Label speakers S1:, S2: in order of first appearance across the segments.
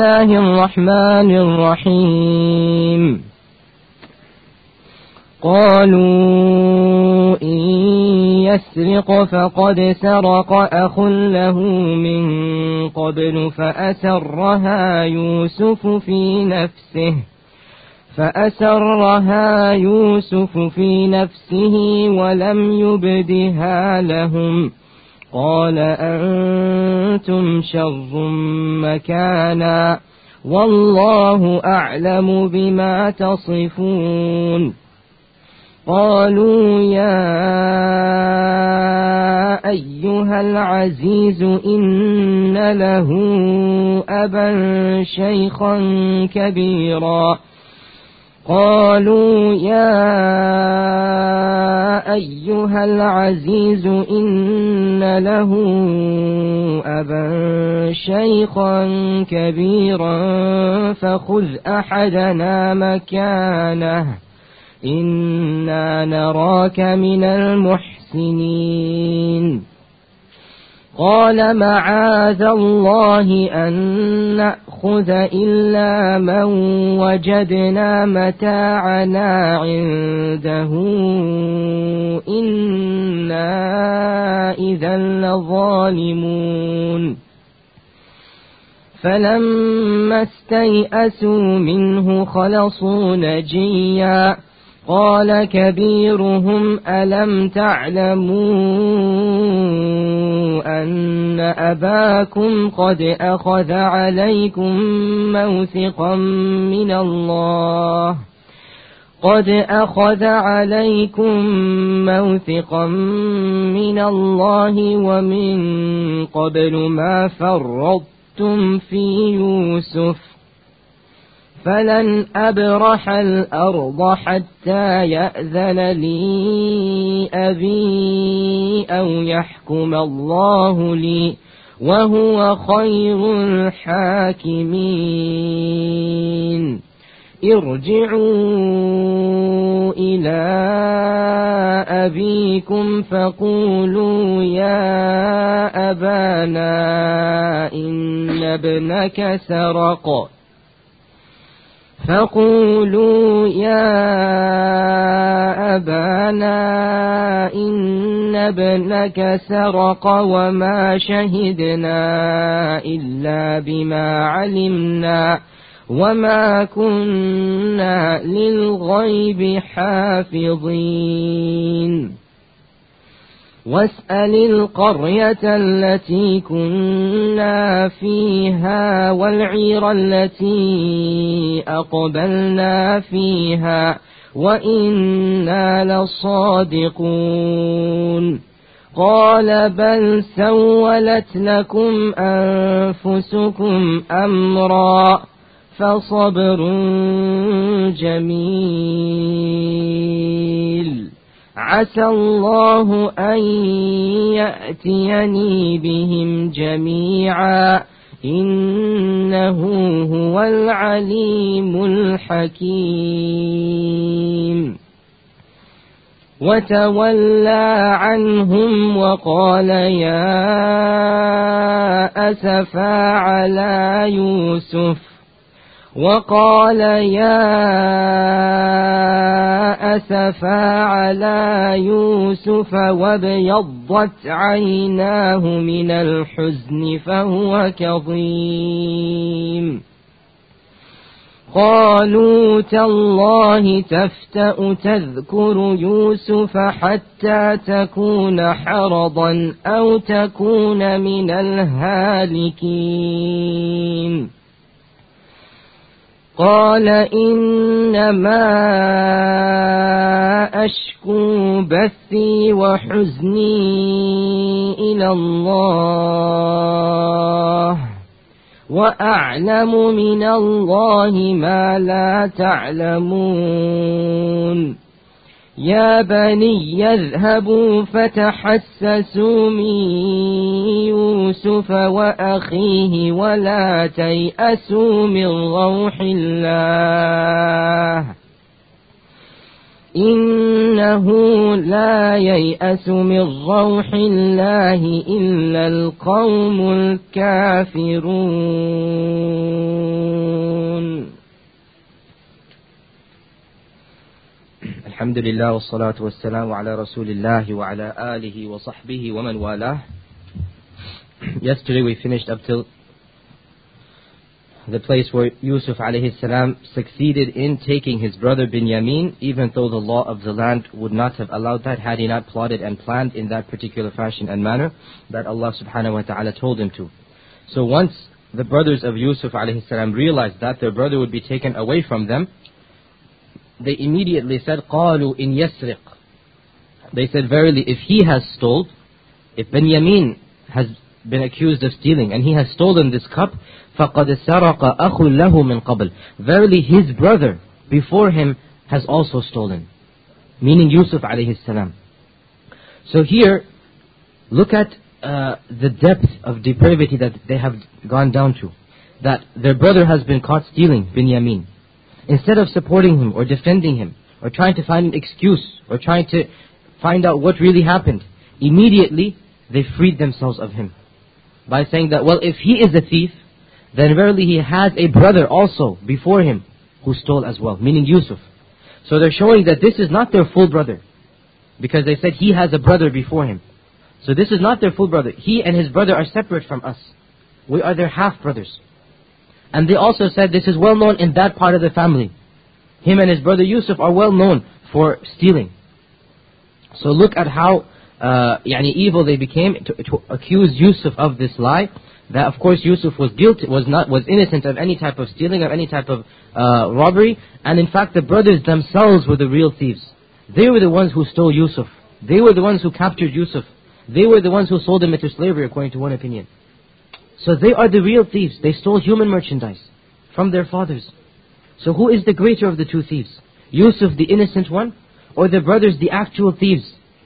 S1: الله الرحمن الرحيم قالوا إن يسرق فقد سرق أخ له من قبل فأسرها يوسف في نفسه ولم يبدها لهم قال أنتم شر مكانا والله أعلم بما تصفون قالوا يا أيها العزيز إن له أبا شيخا كبيرا فخذ أحدنا مكانه إنا نراك من المحسنين قال معاذ الله أن نأخذ إلا من وجدنا متاعنا عنده إنا إذا لظالمون فلما استيئسوا منه خلصوا نجيا قال كبيرهم ألم تعلموا أن أباكم قد أخذ عليكم موثقا من الله ومن قبل ما فرطتم في يوسف فلن أبرح الأرض حتى يأذن لي أبي أو يحكم الله لي وهو خير الحاكمين ارجعوا إلى أبيكم فقولوا يا أبانا إن ابنك سرق وما شهدنا إلا بما علمنا وما كنا للغيب حافظين واسأل القرية التي كنا فيها والعير التي أقبلنا فيها وإنا لصادقون قال بل سولت لكم أنفسكم أمرا فصبر جميل عسى الله أن يأتيني بهم جميعا إنه هو العليم الحكيم وتولى عنهم وقال يا أسفا على يوسف وابيضت عيناه من الحزن فهو كظيم قالوا تالله تفتأ تذكر يوسف حتى تكون حرضا أو تكون من الهالكين قال إنما أشكو بثي وحزني إلى الله وأعلم من الله ما لا تعلمون يا بني اذهبوا فتحسسوا من يوسف وأخيه ولا تيأسوا من روح الله إنه لا ييأس من روح الله إلا القوم الكافرون. الحمد لله والصلاة والسلام على رسول الله وعلى آله وصحبه ومن والاه. Yesterday we finished up till the place where Yusuf alayhi salam succeeded in taking his brother Binyamin, even though the law of the land would not have allowed that had he not plotted and planned in that particular fashion and manner that Allah subhanahu wa ta'ala told him to. So once the brothers of Yusuf alayhi salam realized that their brother would be taken away from them, they immediately said, قَالُوا إِنْ يَسْرِقْ. They said, verily, if he has stole, if Binyamin has been accused of stealing and he has stolen this cup, فَقَدْ سَرَقَ أَخٌ لَهُ مِنْ قَبْلِ. Verily his brother before him has also stolen. Meaning Yusuf alayhi salam. So here, look at the depth of depravity that they have gone down to. That their brother has been caught stealing, Binyamin. Instead of supporting him or defending him or trying to find an excuse or trying to find out what really happened, immediately they freed themselves of him. By saying that, well, if he is a thief, then verily he has a brother also before him who stole as well, meaning Yusuf. So they're showing that this is not their full brother, because they said he has a brother before him. So this is not their full brother. He and his brother are separate from us. We are their half brothers. And they also said this is well known in that part of the family. Him and his brother Yusuf are well known for stealing. So look at how evil they became to accuse Yusuf of this lie. That of course Yusuf was innocent of any type of stealing, of any type of robbery. And in fact the brothers themselves were the real thieves. They were the ones who stole Yusuf. They were the ones who captured Yusuf. They were the ones who sold him into slavery, according to one opinion. So they are the real thieves. They stole human merchandise from their fathers. So who is the greater of the two thieves? Yusuf, the innocent one, or the brothers, the actual thieves?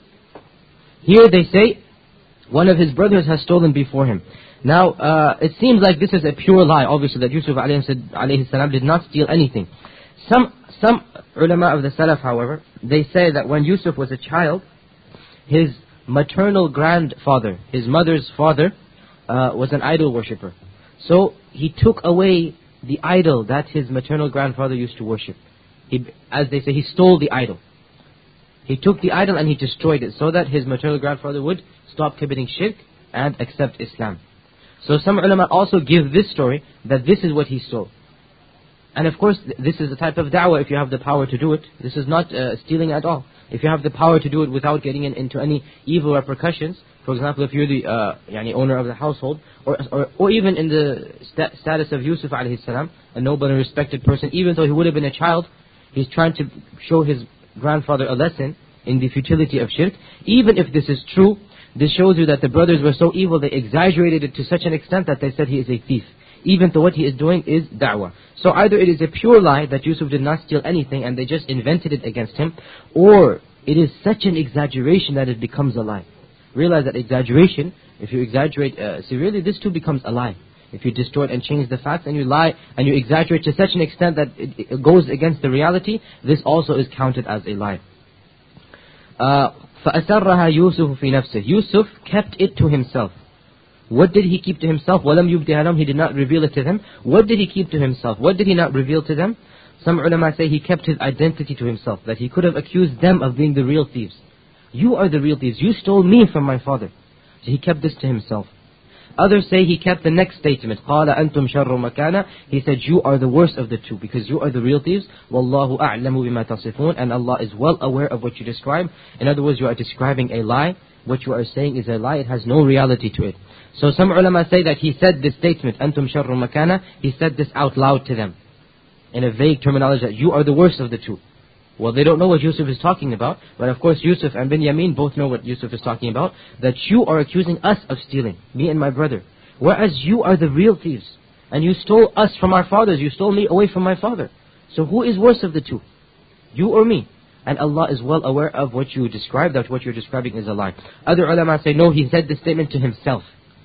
S1: Here they say one of his brothers has stolen before him. Now, it seems like this is a pure lie, obviously, that Yusuf alayhi salam did not steal anything. Some ulama of the Salaf, however, they say that when Yusuf was a child, his maternal grandfather, his mother's father, was an idol worshipper. So he took away the idol that his maternal grandfather used to worship. As they say, he stole the idol. He took the idol and he destroyed it so that his maternal grandfather would stop committing shirk and accept Islam. So some ulama also give this story that this is what he stole. And of course this is a type of da'wah if you have the power to do it. This is not stealing at all. If you have the power to do it without getting into any evil repercussions, for example, if you're the owner of the household, or even in the status of Yusuf alayhi salam, a noble and respected person, even though he would have been a child, he's trying to show his grandfather a lesson in the futility of shirk. Even if this is true, this shows you that the brothers were so evil, they exaggerated it to such an extent that they said he is a thief, even though what he is doing is da'wah. So either it is a pure lie that Yusuf did not steal anything and they just invented it against him, or it is such an exaggeration that it becomes a lie. Realize that exaggeration, if you exaggerate severely, this too becomes a lie. If you distort and change the facts and you lie and you exaggerate to such an extent that it goes against the reality, this also is counted as a lie. فَأَسَرَّهَا يُوسُفُ فِي نَفْسِهِ. Yusuf kept it to himself. What did he keep to himself? وَلَمْ يُبْدِهَا لَهُمْ. He did not reveal it to them. What did he keep to himself? What did he not reveal to them? Some ulama say he kept his identity to himself, that he could have accused them of being the real thieves. You are the real thieves. You stole me from my father. So he kept this to himself. Others say he kept the next statement. قَالَ أَنْتُمْ شَرُّ مَكَانًا. He said, you are the worst of the two, because you are the real thieves. وَاللَّهُ أَعْلَمُ بِمَا تَصِفُونَ. And Allah is well aware of what you describe. In other words, you are describing a lie. What you are saying is a lie. It has no reality to it. So some ulama say that he said this statement, أَنْتُمْ شَرُّ مَكَانًا. He said this out loud to them, in a vague terminology, that you are the worst of the two. Well, they don't know what Yusuf is talking about, but of course Yusuf and Binyamin both know what Yusuf is talking about, that you are accusing us of stealing, me and my brother, whereas you are the real thieves, and you stole us from our fathers, you stole me away from my father. So who is worse of the two, you or me? And Allah is well aware of what you describe, that what you're describing is a lie. Other ulama say, no, he said this statement to himself.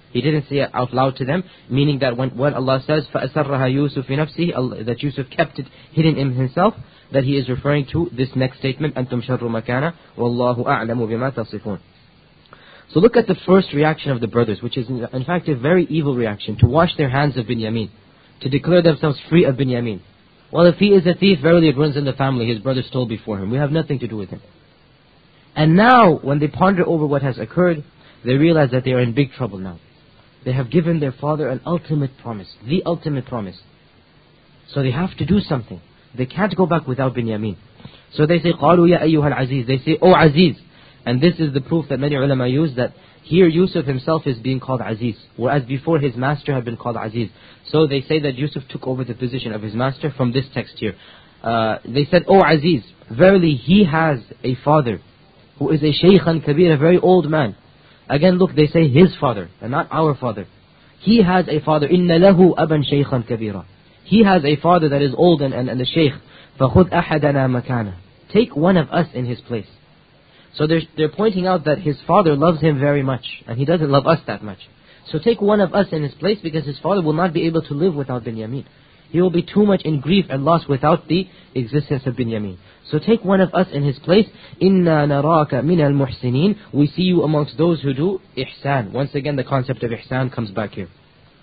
S1: He didn't say it out loud to them, meaning that when Allah says, فَأَسَرَّهَا يُوسُفْ فِي نَفْسِهِ, that Yusuf kept it hidden in himself, that he is referring to this next statement, أَنْتُمْ شَرُّ مَكَانًا وَاللَّهُ أَعْلَمُ بِمَا تَصِفُونَ. So look at the first reaction of the brothers, which is in fact a very evil reaction, to wash their hands of Binyamin, to declare themselves free of Binyamin. Well, if he is a thief, verily it runs in the family. His brother stole before him. We have nothing to do with him. And now, when they ponder over what has occurred, they realize that they are in big trouble now. They have given their father an ultimate promise, the ultimate promise. So they have to do something. They can't go back without Binyamin. So they say, قَالُوا يَا أَيُّهَا الْعَزِيزِ. They say, "O Aziz." And this is the proof that many ulama use, that here Yusuf himself is being called Aziz, whereas before his master had been called Aziz. So they say that Yusuf took over the position of his master from this text here. They said, "O Aziz, verily he has a father who is a shaykhan kabir, a very old man." Again, look, they say his father, and not our father. He has a father. "Inna lahu aban shaykhan kabira." He has a father that is old and a shaykh. فَخُذْ أَحَدَنَا مَكَانَهُ. Take one of us in his place. So they're pointing out that his father loves him very much, and he doesn't love us that much. So take one of us in his place, because his father will not be able to live without Binyamin. He will be too much in grief and loss without the existence of Binyamin. So take one of us in his place. إِنَّا نَرَاكَ مِنَ الْمُحْسِنِينَ. We see you amongst those who do ihsan. Once again, the concept of ihsan comes back here.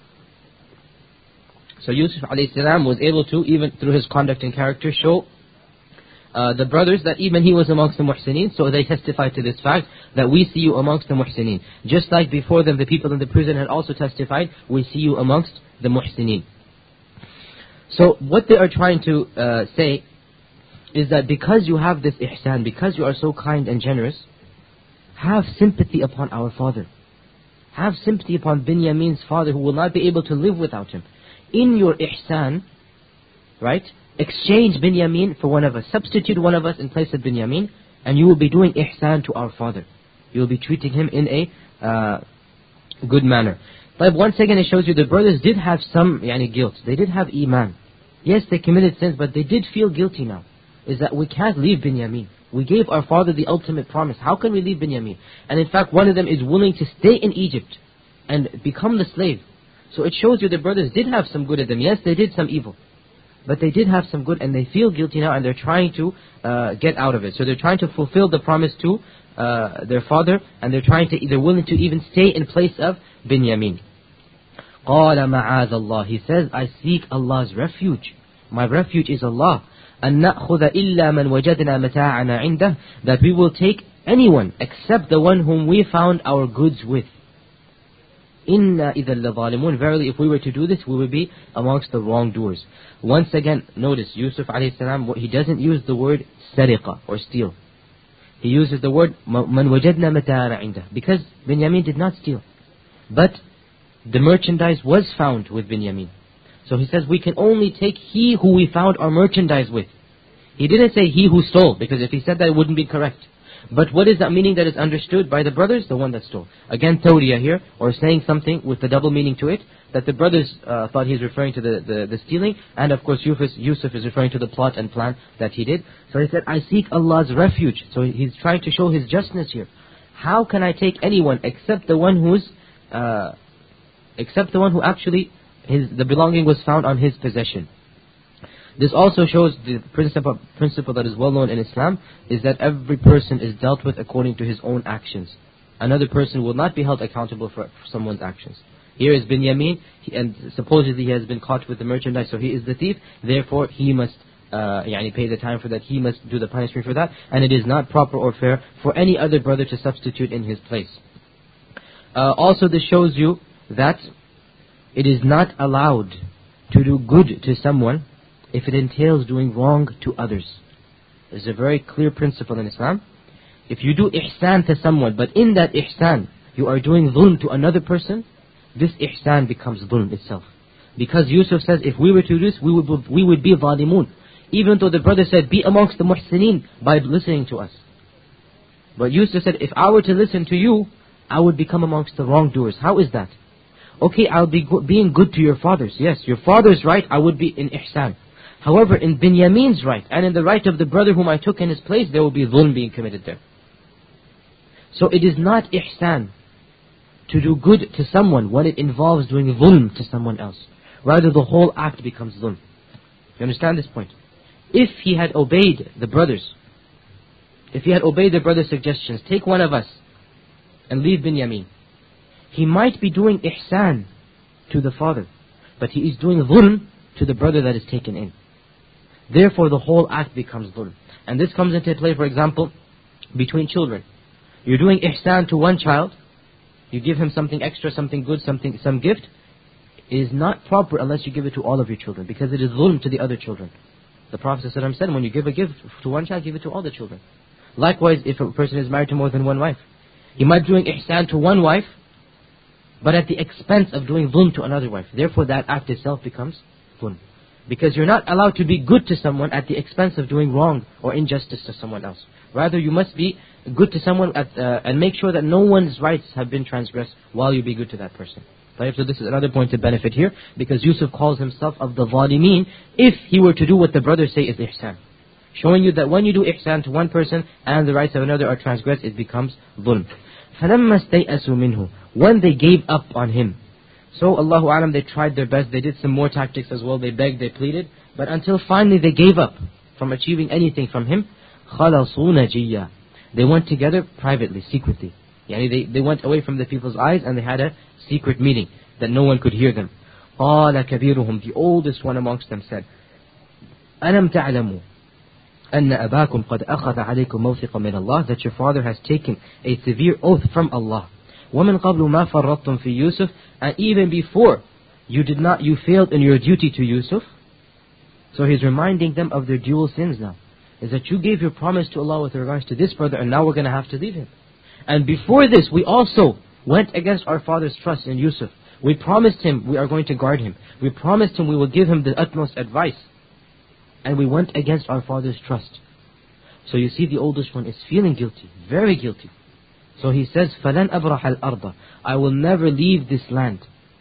S1: So Yusuf alayhi salam was able to, even through his conduct and character, show the brothers that even he was amongst the muhsineen. So they testified to this fact, that we see you amongst the muhsineen. Just like before them, the people in the prison had also testified, we see you amongst the muhsineen. So what they are trying to say is that because you have this ihsan, because you are so kind and generous, have sympathy upon our father. Have sympathy upon Binyamin's father, who will not be able to live without him. In your ihsan, right, exchange Binyamin for one of us. Substitute one of us in place of Binyamin, and you will be doing ihsan to our father. You will be treating him in a good manner. But once again, it shows you the brothers did have some guilt. They did have iman. Yes, they committed sins, but they did feel guilty now. Is that we can't leave Binyamin. We gave our father the ultimate promise. How can we leave Binyamin? And in fact, one of them is willing to stay in Egypt and become the slave. So it shows you the brothers did have some good in them. Yes, they did some evil, but they did have some good, and they feel guilty now, and they're trying to get out of it. So they're trying to fulfill the promise to their father, and they're willing to even stay in place of Binyamin. قَالَ مَعَاذَ اللَّهِ. He says, I seek Allah's refuge. My refuge is Allah. أَن نَأْخُذَ إِلَّا مَنْ وَجَدْنَا مَتَاعَنَا عِنْدَهِ. That we will take anyone except the one whom we found our goods with. إِنَّا إِذَا لَظَالِمُونَ. Verily, if we were to do this, we would be amongst the wrongdoers. Once again, notice, Yusuf alayhi salam, he doesn't use the word sariqa, or steal. He uses the word مَنْ وَجَدْنَا مَتَاعَنَا عِنْدَهِ, because Binyamin did not steal. But the merchandise was found with Binyamin. So he says, we can only take he who we found our merchandise with. He didn't say he who stole, because if he said that, it wouldn't be correct. But what is that meaning that is understood by the brothers? The one that stole. Again, tawriya here, or saying something with the double meaning to it, that the brothers thought he's referring to the stealing, and of course Yusuf is referring to the plot and plan that he did. So he said, I seek Allah's refuge. So he's trying to show his justness here. How can I take anyone except the one who actually the belonging was found on his possession? This also shows the principle that is well known in Islam, is that every person is dealt with according to his own actions. Another person will not be held accountable for someone's actions. Here is Binyamin, and supposedly he has been caught with the merchandise, so he is the thief, therefore he must pay the time for that, he must do the punishment for that, and it is not proper or fair for any other brother to substitute in his place. Also this shows you that it is not allowed to do good to someone if it entails doing wrong to others. This is a very clear principle in Islam. If you do ihsan to someone, but in that ihsan you are doing dhulm to another person, this ihsan becomes dhulm itself. Because Yusuf says, if we were to do this, we would be zalimun. Even though the brother said, be amongst the muhsineen by listening to us. But Yusuf said, if I were to listen to you, I would become amongst the wrongdoers. How is that? Okay, I'll be being good to your fathers. Yes, your father's right, I would be in ihsan. However, in Binyamin's right, and in the right of the brother whom I took in his place, there will be dhulm being committed there. So it is not ihsan
S2: to do good to someone when it involves doing dhulm to someone else. Rather, the whole act becomes dhulm. You understand this point? If he had obeyed the brothers, if he had obeyed the brothers' suggestions, take one of us and leave Binyamin, he might be doing ihsan to the father, but he is doing dhulm to the brother that is taken in. Therefore, the whole act becomes dhulm. And this comes into play, for example, between children. You're doing ihsan to one child, you give him something extra, something good, some gift. It is not proper unless you give it to all of your children, because it is dhulm to the other children. The Prophet ﷺ said, when you give a gift to one child, give it to all the children. Likewise, if a person is married to more than one wife, he might be doing ihsan to one wife, but at the expense of doing dhulm to another wife. Therefore, that act itself becomes dhulm. Because you're not allowed to be good to someone at the expense of doing wrong or injustice to someone else. Rather, you must be good to someone and make sure that no one's rights have been transgressed while you be good to that person. So this is another point of benefit here, because Yusuf calls himself of the zalimeen if he were to do what the brothers say is ihsan. Showing you that when you do ihsan to one person and the rights of another are transgressed, it becomes dhulm. فَلَمَّا اسْتَيْأَسُوا مِنْهُ, when they gave up on him. So Allahu Alam, they tried their best, they did some more tactics as well, they begged, they pleaded, but until finally they gave up from achieving anything from him, خَلَصُوا نَجِيًّا, they went together privately, secretly. They went away from the people's eyes and they had a secret meeting that no one could hear them. قَالَ كَبِيرُهُمْ, the oldest one amongst them said, أَلَمْ تَعْلَمُوا أَنَّ أَبَاكُمْ قَدْ أَخَذَ عَلَيْكُمْ مَوْثِقًا مِنَ اللَّهِ, that your father has taken a severe oath from Allah. وَمِنْ قَبْلُ مَا فَرَّطْتُمْ فِي يُوسُف, and even before you failed in your duty to Yusuf. So he's reminding them of their dual sins now. Is that you gave your promise to Allah with regards to this brother, and now we're going to have to leave him. And before this, we also went against our father's trust in Yusuf. We promised him we are going to guard him. We promised him we will give him the utmost advice. And we went against our father's trust. So you see, the oldest one is feeling guilty, very guilty. So he says, فَلَنْ أَبْرَحَ الْأَرْضَ, I will never leave this land.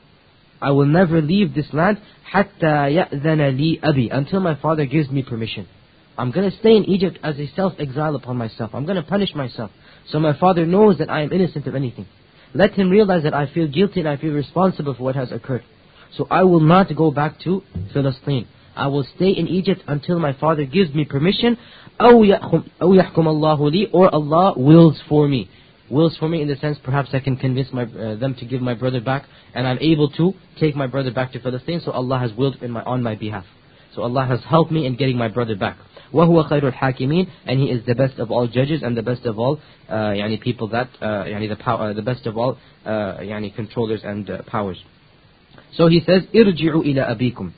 S2: I will never leave this land حَتَّى يَأْذَنَ لِي أَبِي, until my father gives me permission. I'm going to stay in Egypt as a self-exile upon myself. I'm going to punish myself. So my father knows that I am innocent of anything. Let him realize that I feel guilty and I feel responsible for what has occurred. So I will not go back to Palestine. I will stay in Egypt until my father gives me permission. أَوْ يَحْكُمَ اللَّهُ لِي, or Allah wills for me. Wills for me in the sense perhaps I can convince them to give my brother back, and I'm able to take my brother back to Palestine. So Allah has willed on my behalf. So Allah has helped me in getting my brother back. وَهُوَ خَيْرُ الْحَاكِمِينَ, and he is the best of all judges and the best of all people that the best of all controllers and powers. So he says, ارجعوا إلى أبيكم.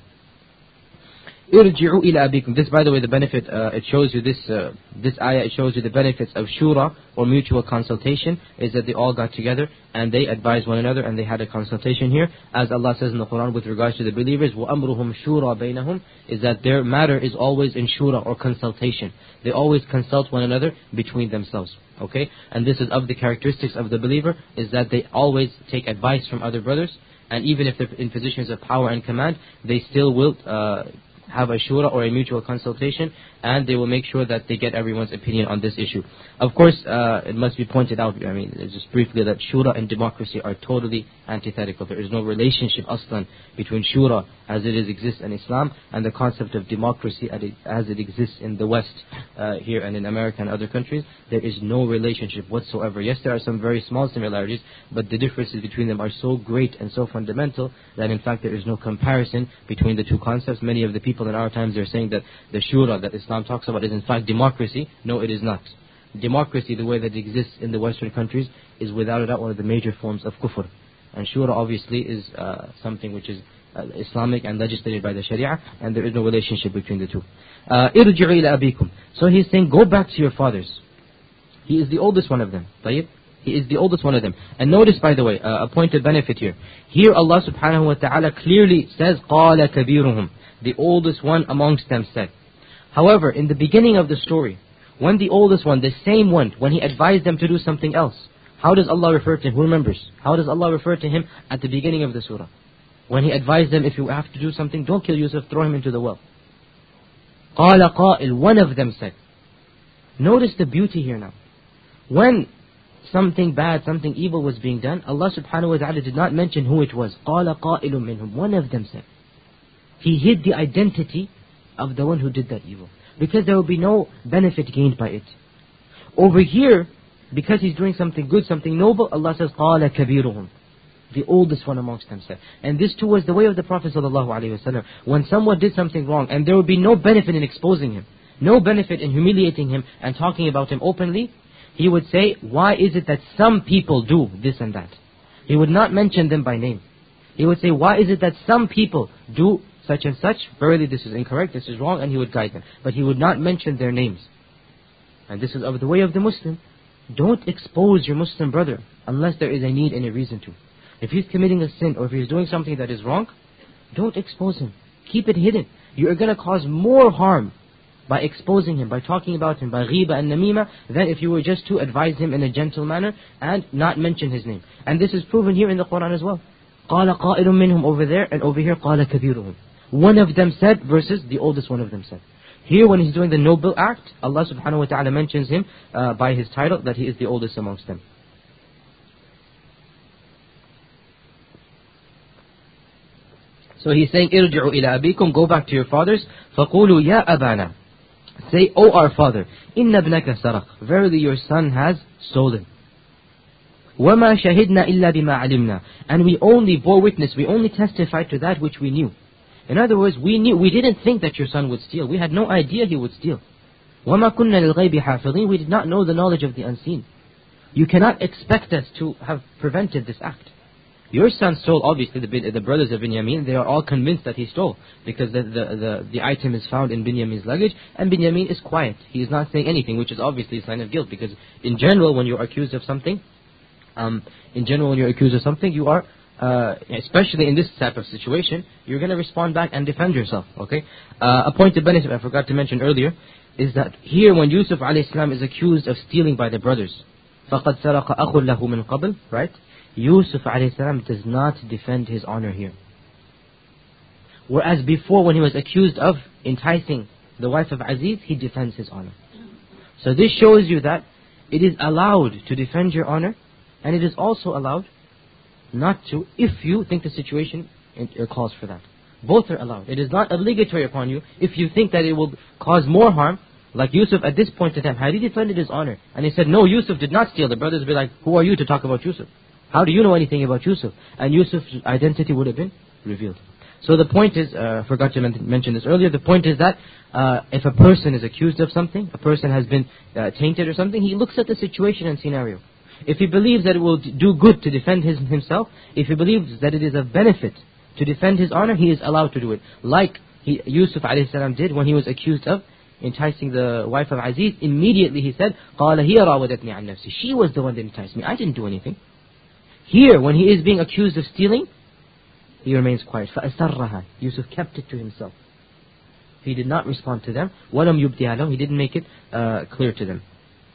S2: ارجعوا إلى أبيكم. This, by the way, the benefit, it shows you this ayah, it shows you the benefits of shura, or mutual consultation, is that they all got together and they advised one another and they had a consultation here. As Allah says in the Quran with regards to the believers, وَأَمْرُهُمْ شُورَى بَيْنَهُمْ, is that their matter is always in shura, or consultation. They always consult one another between themselves. Okay? And this is of the characteristics of the believer, is that they always take advice from other brothers, and even if they're in positions of power and command, they still will have a shura, or a mutual consultation, and they will make sure that they get everyone's opinion on this issue. Of course, it must be pointed out, just briefly, that shura and democracy are totally antithetical. There is no relationship aslan between shura as it exists in Islam and the concept of democracy as it exists in the West, here and in America and other countries. There is no relationship whatsoever. Yes, there are some very small similarities, but the differences between them are so great and so fundamental that in fact there is no comparison between the two concepts. Many of the people in our times, they're saying that the shura that Islam talks about is in fact democracy. No, it is not. Democracy, the way that it exists in the Western countries, is without a doubt one of the major forms of kufr. And shura obviously is something which is Islamic and legislated by the Sharia, and there is no relationship between the two. ارجعوا إلى أبيكم. So he's saying, go back to your fathers. He is the oldest one of them. طيب? He is the oldest one of them. And notice, by the way, a point of benefit here. Here Allah subhanahu wa ta'ala clearly says, قَالَ كَبِيرُهُمْ, the oldest one amongst them said. However, in the beginning of the story, when the oldest one, the same one, when he advised them to do something else, how does Allah refer to him? Who remembers? How does Allah refer to him at the beginning of the surah? When he advised them, if you have to do something, don't kill Yusuf, throw him into the well. قَالَ قَائِلٌ, one of them said. Notice the beauty here now. When something bad, something evil was being done, Allah subhanahu wa ta'ala did not mention who it was. قَالَ قَائِلٌ مِّنْهُمْ. One of them said. He hid the identity of the one who did that evil, because there will be no benefit gained by it. Over here, because he's doing something good, something noble, Allah says, قَالَ كَبِيرُهُمْ. The oldest one amongst them said. And this too was the way of the Prophet ﷺ. When someone did something wrong, and there would be no benefit in exposing him, no benefit in humiliating him and talking about him openly, he would say, why is it that some people do this and that? He would not mention them by name. He would say, why is it that some people do such and such? Verily this is incorrect, this is wrong, and he would guide them. But he would not mention their names. And this is of the way of the Muslim. Don't expose your Muslim brother unless there is a need and a reason to. If he's committing a sin or if he's doing something that is wrong, don't expose him. Keep it hidden. You are going to cause more harm by exposing him, by talking about him, by ghiba and namima, than if you were just to advise him in a gentle manner and not mention his name. And this is proven here in the Quran as well. قَالَ قَائِلٌ مِّنْهُمْ over there, and over here قَالَ كَبِيرُهُمْ. One of them said versus the oldest one of them said. Here when he's doing the noble act, Allah subhanahu wa ta'ala mentions him by his title, that he is the oldest amongst them. So he's saying, ارجعوا إلى أبيكم, go back to your fathers. فقولوا يا أبانا, say, O our father, إن ابنك سرق, verily your son has stolen. وما شهدنا إلا بما علمنا, and we only bore witness, we only testified to that which we knew. In other words, we didn't think that your son would steal. We had no idea he would steal. وما كنا للغيب حافظين, we did not know the knowledge of the unseen. You cannot expect us to have prevented this act. Your son stole, obviously, the brothers of Binyamin, they are all convinced that he stole, because the item is found in Binyamin's luggage, and Binyamin is quiet. He is not saying anything, which is obviously a sign of guilt, because in general, when you're accused of something, you are, especially in this type of situation, you're going to respond back and defend yourself, okay? A point of benefit I forgot to mention earlier, is that here when Yusuf alayhi salam is accused of stealing by the brothers, فَقَدْ سَرَقَ أَخٌ لَهُ مِنْ قَبْلِ, right? Yusuf alayhi salam does not defend his honor here. Whereas before, when he was accused of enticing the wife of Aziz, he defends his honor. So this shows you that it is allowed to defend your honor, and it is also allowed not to, if you think the situation calls for that. Both are allowed. It is not obligatory upon you if you think that it will cause more harm. Like Yusuf at this point in time, had he defended his honor, and he said, no, Yusuf did not steal, the brothers would be like, who are you to talk about Yusuf? How do you know anything about Yusuf? And Yusuf's identity would have been revealed. So the point is, forgot to mention this earlier, the point is that if a person is accused of something, a person has been tainted or something, he looks at the situation and scenario. If he believes that it will do good to defend himself, if he believes that it is of benefit to defend his honor, he is allowed to do it. Like Yusuf alayhi salam did when he was accused of enticing the wife of Aziz. Immediately he said, قَالَ هِيَ رَاوَدَتْنِي عَنْ نَفْسِي, she was the one that enticed me, I didn't do anything. Here, when he is being accused of stealing, he remains quiet. فَأَسَرَّهَا, Yusuf kept it to himself. He did not respond to them. وَلَمْ يُبْدِهَا لَهُمْ, he didn't make it clear to them.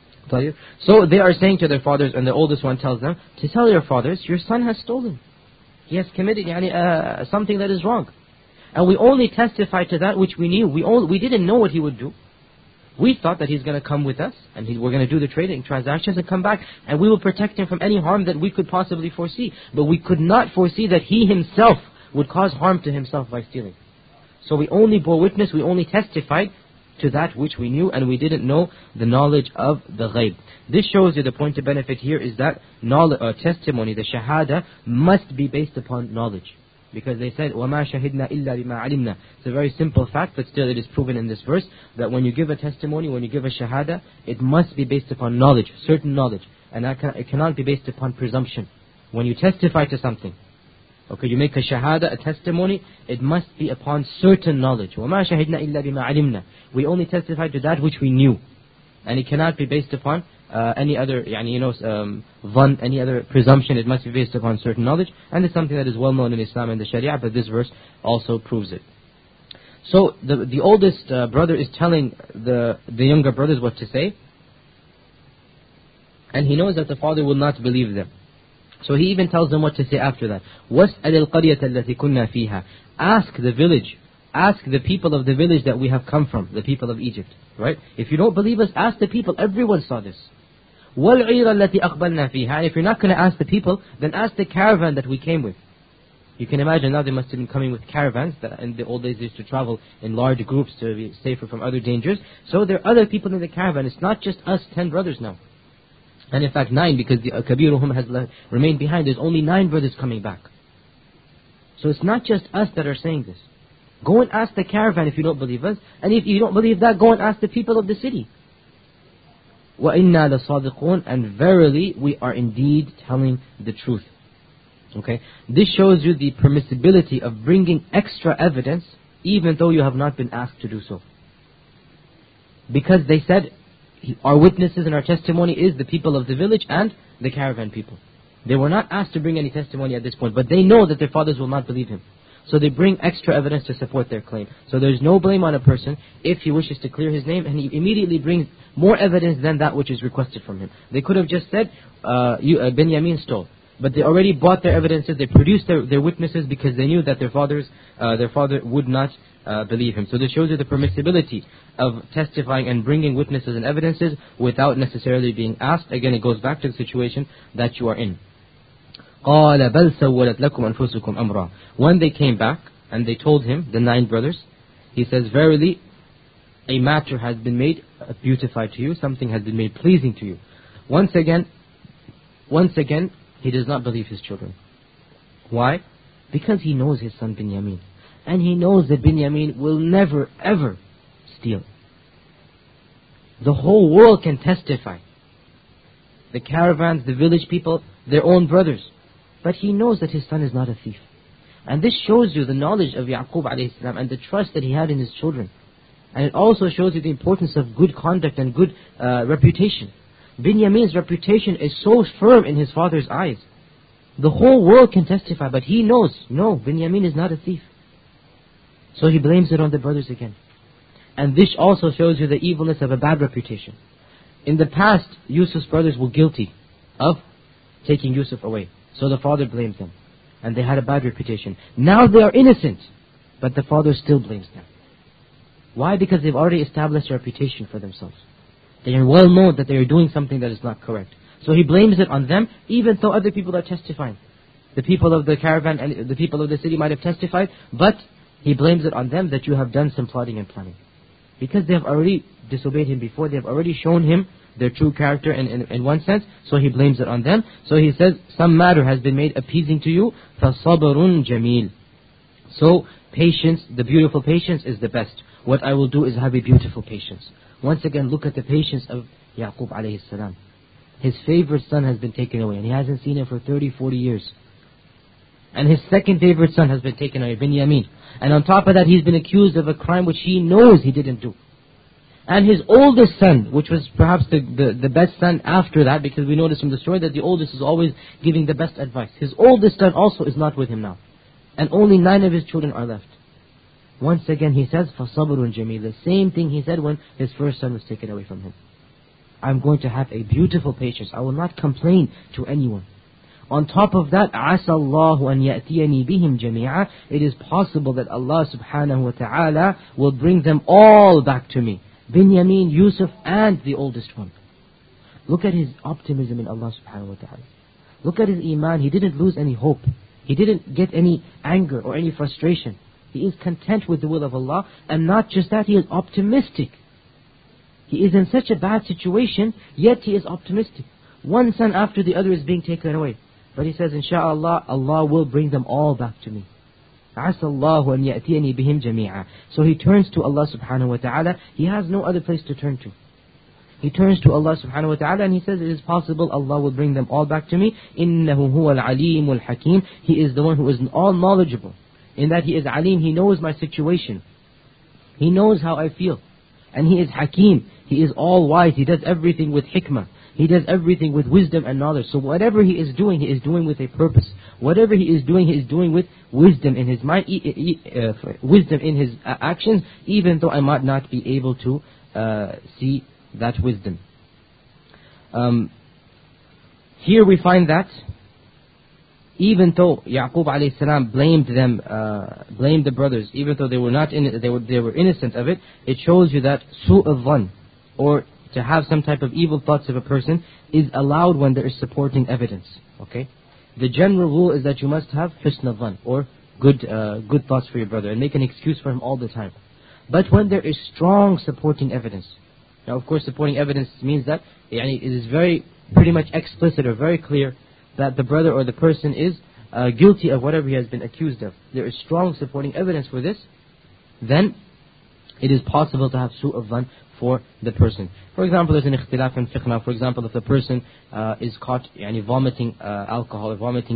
S2: So they are saying to their fathers, and the oldest one tells them, to tell your fathers, your son has stolen. He has committed something that is wrong. And we only testified to that which we knew. We didn't know what he would do. We thought that he's going to come with us, and we're going to do the trading transactions and come back, and we will protect him from any harm that we could possibly foresee. But we could not foresee that he himself would cause harm to himself by stealing. So we only bore witness, we only testified to that which we knew, and we didn't know the knowledge of the ghaib. This shows you the point of benefit here is that testimony, the shahada, must be based upon knowledge. Because they said, وَمَا شَهِدْنَا إِلَّا بِمَا عَلِمْنَا. It's a very simple fact, but still it is proven in this verse that when you give a testimony, when you give a shahada, it must be based upon knowledge, certain knowledge. And it cannot be based upon presumption. When you testify to something, okay, you make a shahada, a testimony, it must be upon certain knowledge. وَمَا شَهِدْنَا إِلَّا بِمَا عَلِمْنَا. We only testify to that which we knew. And it cannot be based upon any other, any other presumption. It must be based upon certain knowledge, and it's something that is well known in Islam and the Sharia, but this verse also proves it. So the oldest brother is telling the younger brothers what to say, and he knows that the father will not believe them. So he even tells them what to say after that. وَاسْأَلِ الْقَرْيَةَ الَّتِي كُنَّا فِيهَا. Ask the village. Ask the people of the village that we have come from, the people of Egypt. Right? If you don't believe us, ask the people. Everyone saw this. وَالْعِيرَ الَّتِي أَقْبَلْنَا فِيهَا. And if you're not going to ask the people, then ask the caravan that we came with. You can imagine now they must have been coming with caravans that in the old days they used to travel in large groups to be safer from other dangers. So there are other people in the caravan. It's not just us 10 brothers now. And in fact 9, because the Kabiruhum has remained behind. There's only 9 brothers coming back. So it's not just us that are saying this. Go and ask the caravan if you don't believe us. And if you don't believe that, go and ask the people of the city. وَإِنَّا لَصَادِقُونَ. And verily we are indeed telling the truth. Okay, this shows you the permissibility of bringing extra evidence even though you have not been asked to do so. Because they said, our witnesses and our testimony is the people of the village and the caravan people. They were not asked to bring any testimony at this point, but they know that their fathers will not believe him. So they bring extra evidence to support their claim. So there's no blame on a person if he wishes to clear his name and he immediately brings more evidence than that which is requested from him. They could have just said, Binyamin stole. But they already bought their evidences, they produced their witnesses because they knew that their father would not believe him. So this shows you the permissibility of testifying and bringing witnesses and evidences without necessarily being asked. Again, it goes back to the situation that you are in. قَالَ بَلْ سَوَّلَتْ لَكُمْ أَنفُسُكُمْ أَمْرًا. When they came back and they told him, the 9 brothers, he says, verily, a matter has been made beautified to you, something has been made pleasing to you. Once again, he does not believe his children. Why? Because he knows his son Binyamin. And he knows that Binyamin will never ever steal. The whole world can testify. The caravans, the village people, their own brothers. But he knows that his son is not a thief. And this shows you the knowledge of Yaqub alayhi salam and the trust that he had in his children. And it also shows you the importance of good conduct and good reputation. Binyamin's reputation is so firm in his father's eyes. The whole world can testify, but he knows, no, Binyamin is not a thief. So he blames it on the brothers again. And this also shows you the evilness of a bad reputation. In the past, Yusuf's brothers were guilty of taking Yusuf away. So the father blames them. And they had a bad reputation. Now they are innocent, but the father still blames them. Why? Because they've already established a reputation for themselves. They are well known that they are doing something that is not correct. So he blames it on them, even though other people are testifying. The people of the caravan and the people of the city might have testified, but he blames it on them that you have done some plotting and planning. Because they have already disobeyed him before, they have already shown him their true character in one sense, so he blames it on them. So he says, some matter has been made appeasing to you, فَصَبْرٌ جَمِيلٌ. So patience, the beautiful patience is the best. What I will do is have a beautiful patience. Once again, look at the patience of Yaqub alayhi salam. His favorite son has been taken away, and he hasn't seen him for 30, 40 years. And his second favorite son has been taken away, Binyamin. And on top of that, he's been accused of a crime which he knows he didn't do. And his oldest son, which was perhaps the best son after that, because we notice from the story that the oldest is always giving the best advice. His oldest son also is not with him now. And only 9 of his children are left. Once again he says, فَصَبْرٌ جَمِيلٌ. The same thing he said when his first son was taken away from him. I'm going to have a beautiful patience. I will not complain to anyone. On top of that, عَسَى اللَّهُ أَنْ يَأْتِيَنِي بِهِمْ جَمِيعًا. It is possible that Allah subhanahu wa ta'ala will bring them all back to me. Binyamin, Yusuf, and the oldest one. Look at his optimism in Allah subhanahu wa ta'ala. Look at his iman. He didn't lose any hope. He didn't get any anger or any frustration. He is content with the will of Allah, and not just that, he is optimistic. He is in such a bad situation, yet he is optimistic. One son after the other is being taken away. But he says, Insha'Allah, Allah will bring them all back to me. عَسَى اللَّهُ أَنْ يَأْتِيَنِي بِهِمْ جَمِيعًا. So he turns to Allah subhanahu wa ta'ala. He has no other place to turn to. He turns to Allah subhanahu wa ta'ala and he says, it is possible Allah will bring them all back to me. إِنَّهُ هُوَ الْعَلِيمُ الْحَكِيمُ. He is the one who is all knowledgeable. In that he is alim, he knows my situation. He knows how I feel. And he is hakim. He is all wise. He does everything with hikmah. He does everything with wisdom and knowledge. So whatever he is doing with a purpose. Whatever he is doing with wisdom in his mind, wisdom in his actions, even though I might not be able to see that wisdom. Here we find that even though Yaqub alayhi salam blamed the brothers, even though they were not they were innocent of it, it shows you that su'u dhann, or to have some type of evil thoughts of a person is allowed when there is supporting evidence. Okay? The general rule is that you must have husn al-dhan, or good thoughts for your brother, and make an excuse for him all the time. But when there is strong supporting evidence, now of course supporting evidence means that it is very pretty much explicit or very clear that the brother or the person is guilty of whatever he has been accused of. There is strong supporting evidence for this, then it is possible to have su' al-dhan for the person. For example, there's an ikhtilaf in fiqh now. For example, if the person is caught vomiting alcohol or vomiting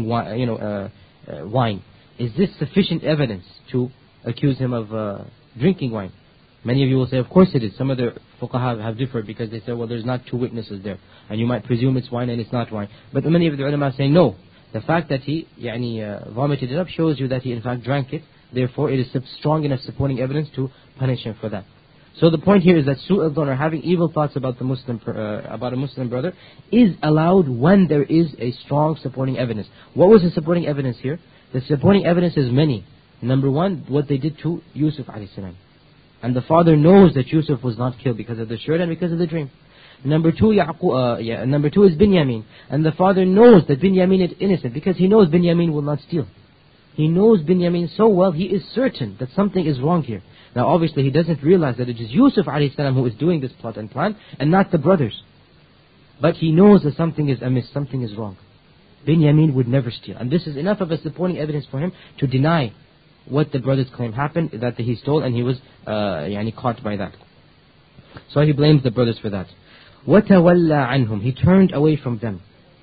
S2: wine, is this sufficient evidence to accuse him of drinking wine? Many of you will say, of course it is. Some of the fuqaha have differed because they say, well, there's not two witnesses there, and you might presume it's wine and it's not wine. But many of the ulama say, no. The fact that he vomited it up shows you that he in fact drank it. Therefore, it is strong enough supporting evidence to punish him for that. So the point here is that su' al-dhan, or having evil thoughts about about a Muslim brother, is allowed when there is a strong supporting evidence. What was the supporting evidence here? The supporting evidence is many. Number one, what they did to Yusuf alayhi salam. And the father knows that Yusuf was not killed because of the shirt and because of the dream. Number two is Binyamin. And the father knows that Binyamin is innocent because he knows Binyamin will not steal. He knows Binyamin so well, he is certain that something is wrong here. Now obviously he doesn't realize that it is Yusuf alayhi salam who is doing this plot and plan, and not the brothers. But he knows that something is amiss, something is wrong. Binyamin would never steal. And this is enough of a supporting evidence for him to deny what the brothers claim happened, that he stole, and he was caught by that. So he blames the brothers for that. وَتَوَلَّى عَنْهُمْ. He turned away from them.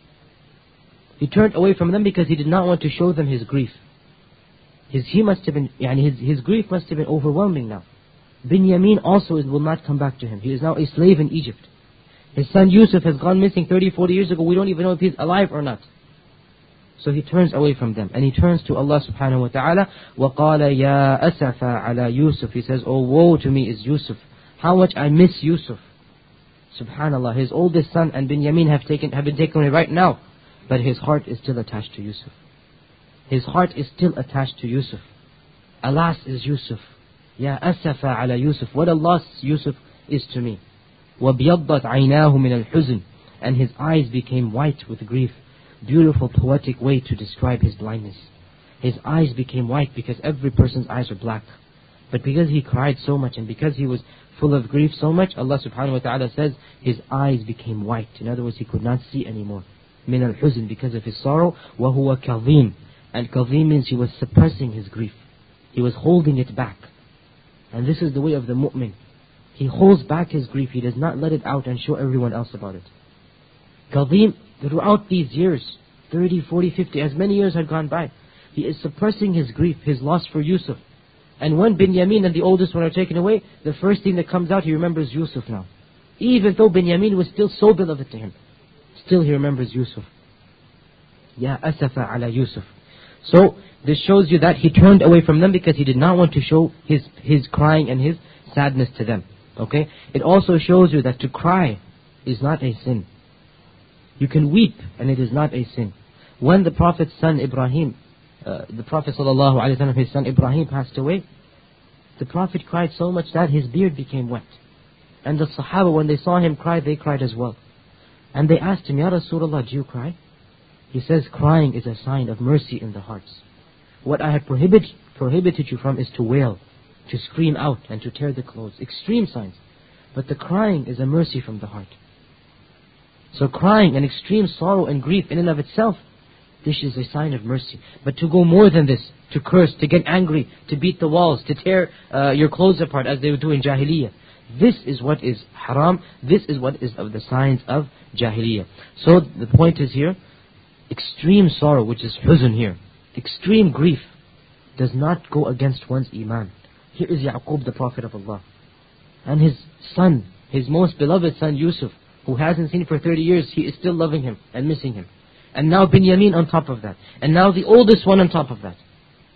S2: He turned away from them because he did not want to show them his grief. His grief must have been overwhelming now. Binyamin also will not come back to him. He is now a slave in Egypt. His son Yusuf has gone missing 30, 40 years ago. We don't even know if he's alive or not. So he turns away from them, and he turns to Allah subhanahu wa ta'ala. وَقَالَ يَا أَسَفَ عَلَى Yusuf. He says, oh woe to me is Yusuf. How much I miss Yusuf. Subhanallah, his oldest son and Binyamin have been taken away right now. But his heart is still attached to Yusuf. His heart is still attached to Yusuf. Alas is Yusuf. Ya asafa ala Yusuf. What a loss Yusuf is to me. وَبْيَضَّتْ عَيْنَاهُ مِنَ الْحُزْنِ. And his eyes became white with grief. Beautiful poetic way to describe his blindness. His eyes became white because every person's eyes are black. But because he cried so much and because he was full of grief so much, Allah subhanahu wa ta'ala says his eyes became white. In other words, he could not see anymore. Min al-huzn, because of his sorrow. وَهُوَ كَظِيمٌ. And kazim means he was suppressing his grief. He was holding it back. And this is the way of the mu'min. He holds back his grief. He does not let it out and show everyone else about it. Kazim, throughout these years, 30, 40, 50, as many years had gone by, he is suppressing his grief, his loss for Yusuf. And when Binyamin and the oldest one are taken away, the first thing that comes out, he remembers Yusuf now. Even though Binyamin was still so beloved to him, still he remembers Yusuf. Ya asafa ala Yusuf. So this shows you that he turned away from them because he did not want to show his crying and his sadness to them. Okay? It also shows you that to cry is not a sin. You can weep and it is not a sin. When the Prophet's son Ibrahim, the Prophet ﷺ, his son Ibrahim passed away, the Prophet cried so much that his beard became wet. And the Sahaba, when they saw him cry, they cried as well. And they asked him, Ya Rasulullah, do you cry? He says, crying is a sign of mercy in the hearts. What I have prohibited you from is to wail, to scream out, and to tear the clothes. Extreme signs. But the crying is a mercy from the heart. So crying and extreme sorrow and grief in and of itself, this is a sign of mercy. But to go more than this, to curse, to get angry, to beat the walls, to tear your clothes apart as they would do in Jahiliyyah, this is what is haram. This is what is of the signs of Jahiliyyah. So the point is here, extreme sorrow, which is huzn here, extreme grief, does not go against one's iman. Here is Yaqub, the Prophet of Allah. And his son, his most beloved son Yusuf, who hasn't seen him for 30 years, he is still loving him and missing him. And now Binyamin on top of that. And now the oldest one on top of that.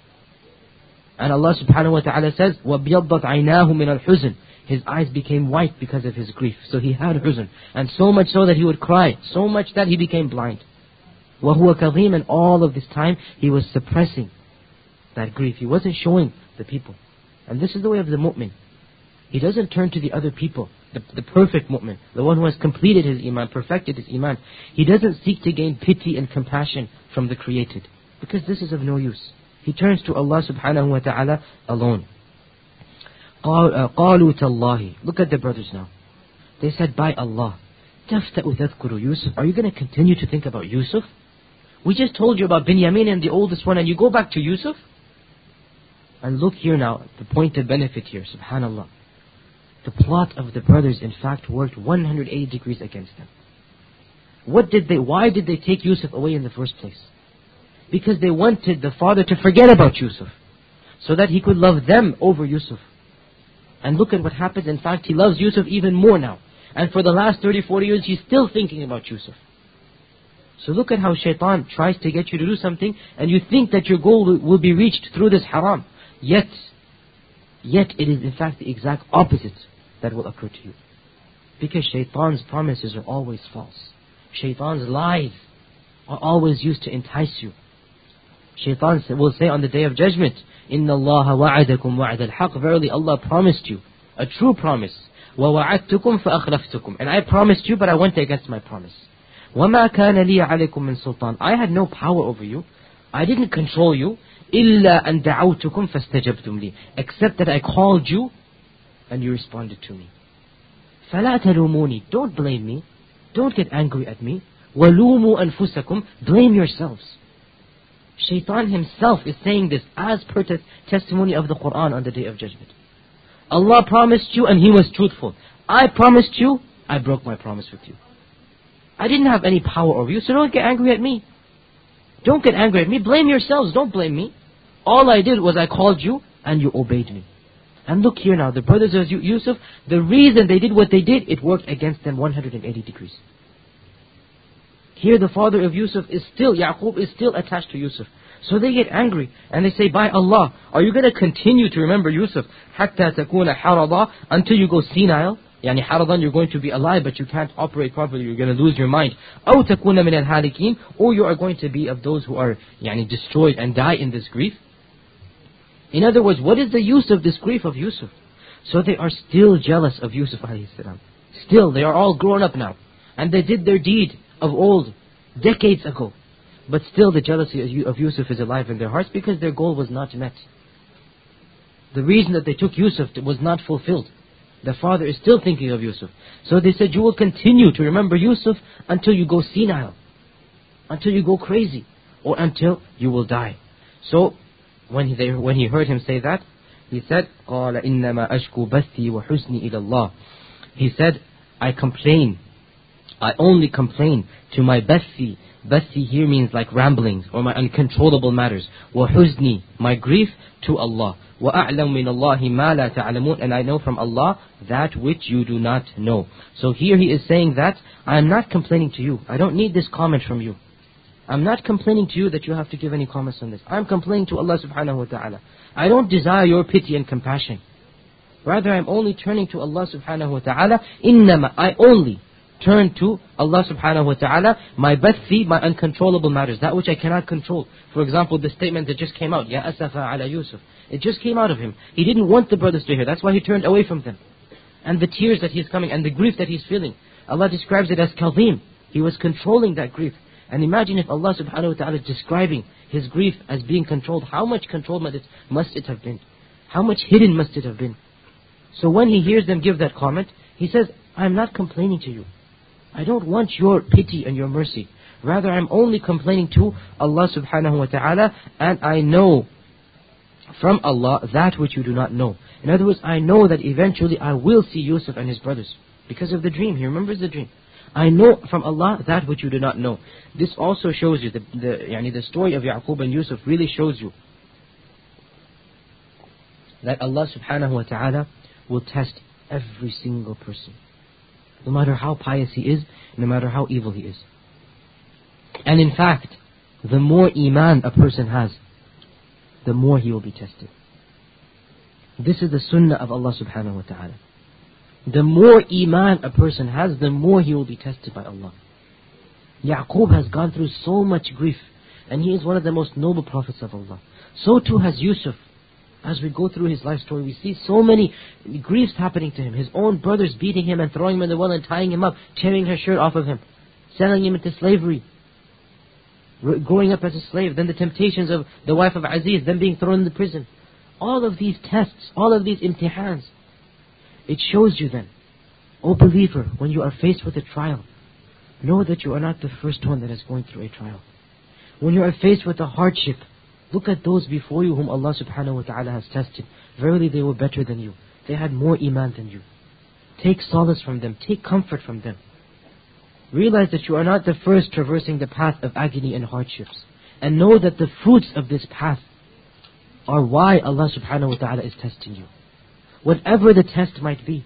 S2: And Allah subhanahu wa ta'ala says, وَبْيَضَّتْ عَيْنَاهُ مِنَ الْحُزْنِ. His eyes became white because of his grief. So he had huzn. And so much so that he would cry. So much that he became blind. وَهُوَ كَظِيمٌ. And all of this time, he was suppressing that grief. He wasn't showing the people. And this is the way of the mu'min. He doesn't turn to the other people the perfect mu'min, the one who has completed his iman, perfected his iman, he doesn't seek to gain pity and compassion from the created, because this is of no use. He turns to Allah subhanahu wa ta'ala alone. قَالُوا تَاللَّهِ. Look at the brothers now. They said, by Allah, تَفْتَأُ تَذْكُرُ Yusuf. Are you going to continue to think about Yusuf? We just told you about Binyamin and the oldest one, and you go back to Yusuf? And look here now, the point of benefit here, subhanallah. The plot of the brothers, in fact, worked 180 degrees against them. Why did they take Yusuf away in the first place? Because they wanted the father to forget about Yusuf, so that he could love them over Yusuf. And look at what happens. In fact, he loves Yusuf even more now. And for the last 30, 40 years, he's still thinking about Yusuf. So look at how shaitan tries to get you to do something, and you think that your goal will be reached through this haram. Yet it is in fact the exact opposite that will occur to you. Because shaitan's promises are always false. Shaitan's lies are always used to entice you. Shaitan will say on the Day of Judgment, إِنَّ اللَّهَ وَعَدَكُمْ وَعْدَ الْحَقِّ. Verily Allah promised you a true promise. وَوَعَدْتُكُمْ فَأَخْلَفْتُكُمْ. And I promised you, but I went against my promise. وَمَا كَانَ لِي عَلَيْكُمْ مِنْ سُلْطَانٍ. I had no power over you. I didn't control you. إِلَّا أَن دَعَوْتُكُمْ فَاسْتَجَبْتُمْ لِي. Except that I called you and you responded to me. فَلَا تَلُومُونِي. Don't blame me. Don't get angry at me. وَلُومُوا أَنفُسَكُمْ. Blame yourselves. Shaitan himself is saying this as per testimony of the Quran on the Day of Judgment. Allah promised you and He was truthful. I promised you, I broke my promise with you. I didn't have any power over you, so don't get angry at me. Don't get angry at me. Blame yourselves, don't blame me. All I did was I called you and you obeyed me. And look here now, the brothers of Yusuf, the reason they did what they did, it worked against them 180 degrees. Here the father of Yusuf is still, Yaqub is still attached to Yusuf. So they get angry and they say, by Allah, are you going to continue to remember Yusuf حَتَّى تَكُونَ حَرَضًا, until you go senile? Yani haradan, you're going to be alive but you can't operate properly, you're going to lose your mind. أَوْ تَكُونَ مِنَ الْهَالِكِينَ, or you are going to be of those who are destroyed and die in this grief. In other words, what is the use of this grief of Yusuf? So they are still jealous of Yusuf alayhi salam. Still, they are all grown up now. And they did their deed of old, decades ago. But still the jealousy of Yusuf is alive in their hearts because their goal was not met. The reason that they took Yusuf was not fulfilled. The father is still thinking of Yusuf. So they said, you will continue to remember Yusuf until you go senile, until you go crazy, or until you will die. So when he heard him say that, he said, قَالَ إِنَّمَا أَشْكُو بَثِّي وَحُزْنِي إِلَى اللَّهِ. He said, I only complain to my bathi. Bathi here means like ramblings or my uncontrollable matters. وَحُزْنِي, my grief, to Allah. وَأَعْلَمُ مِنَ اللَّهِ مَا لَا تَعْلَمُونَ, and I know from Allah that which you do not know. So here he is saying that I am not complaining to you. I don't need this comment from you. I'm not complaining to you that you have to give any comments on this. I'm complaining to Allah subhanahu wa ta'ala. I don't desire your pity and compassion. Rather, I'm only turning to Allah subhanahu wa ta'ala. إِنَّمَا, I only turn to Allah subhanahu wa ta'ala, my bathi, my uncontrollable matters, that which I cannot control. For example, the statement that just came out, Ya asafa ala Yusuf. It just came out of him. He didn't want the brothers to hear. That's why he turned away from them. And the tears that he's coming and the grief that he's feeling, Allah describes it as kadhim. He was controlling that grief. And imagine if Allah subhanahu wa ta'ala is describing his grief as being controlled, how much control must it have been? How much hidden must it have been? So when he hears them give that comment, he says, I'm not complaining to you. I don't want your pity and your mercy. Rather, I'm only complaining to Allah subhanahu wa ta'ala, and I know from Allah that which you do not know. In other words, I know that eventually I will see Yusuf and his brothers because of the dream. He remembers the dream. I know from Allah that which you do not know. This also shows you, the story of Yaqub and Yusuf really shows you that Allah subhanahu wa ta'ala will test every single person. No matter how pious he is, no matter how evil he is. And in fact, the more iman a person has, the more he will be tested. This is the sunnah of Allah subhanahu wa ta'ala. The more iman a person has, the more he will be tested by Allah. Yaqub has gone through so much grief, and he is one of the most noble prophets of Allah. So too has Yusuf. As we go through his life story, we see so many griefs happening to him. His own brothers beating him and throwing him in the well and tying him up, tearing her shirt off of him, selling him into slavery, growing up as a slave, then the temptations of the wife of Aziz, then being thrown in the prison. All of these tests, all of these imtihans, it shows you then, O believer, when you are faced with a trial, know that you are not the first one that is going through a trial. When you are faced with a hardship, look at those before you whom Allah subhanahu wa ta'ala has tested. Verily they were better than you. They had more iman than you. Take solace from them. Take comfort from them. Realize that you are not the first traversing the path of agony and hardships. And know that the fruits of this path are why Allah subhanahu wa ta'ala is testing you. Whatever the test might be,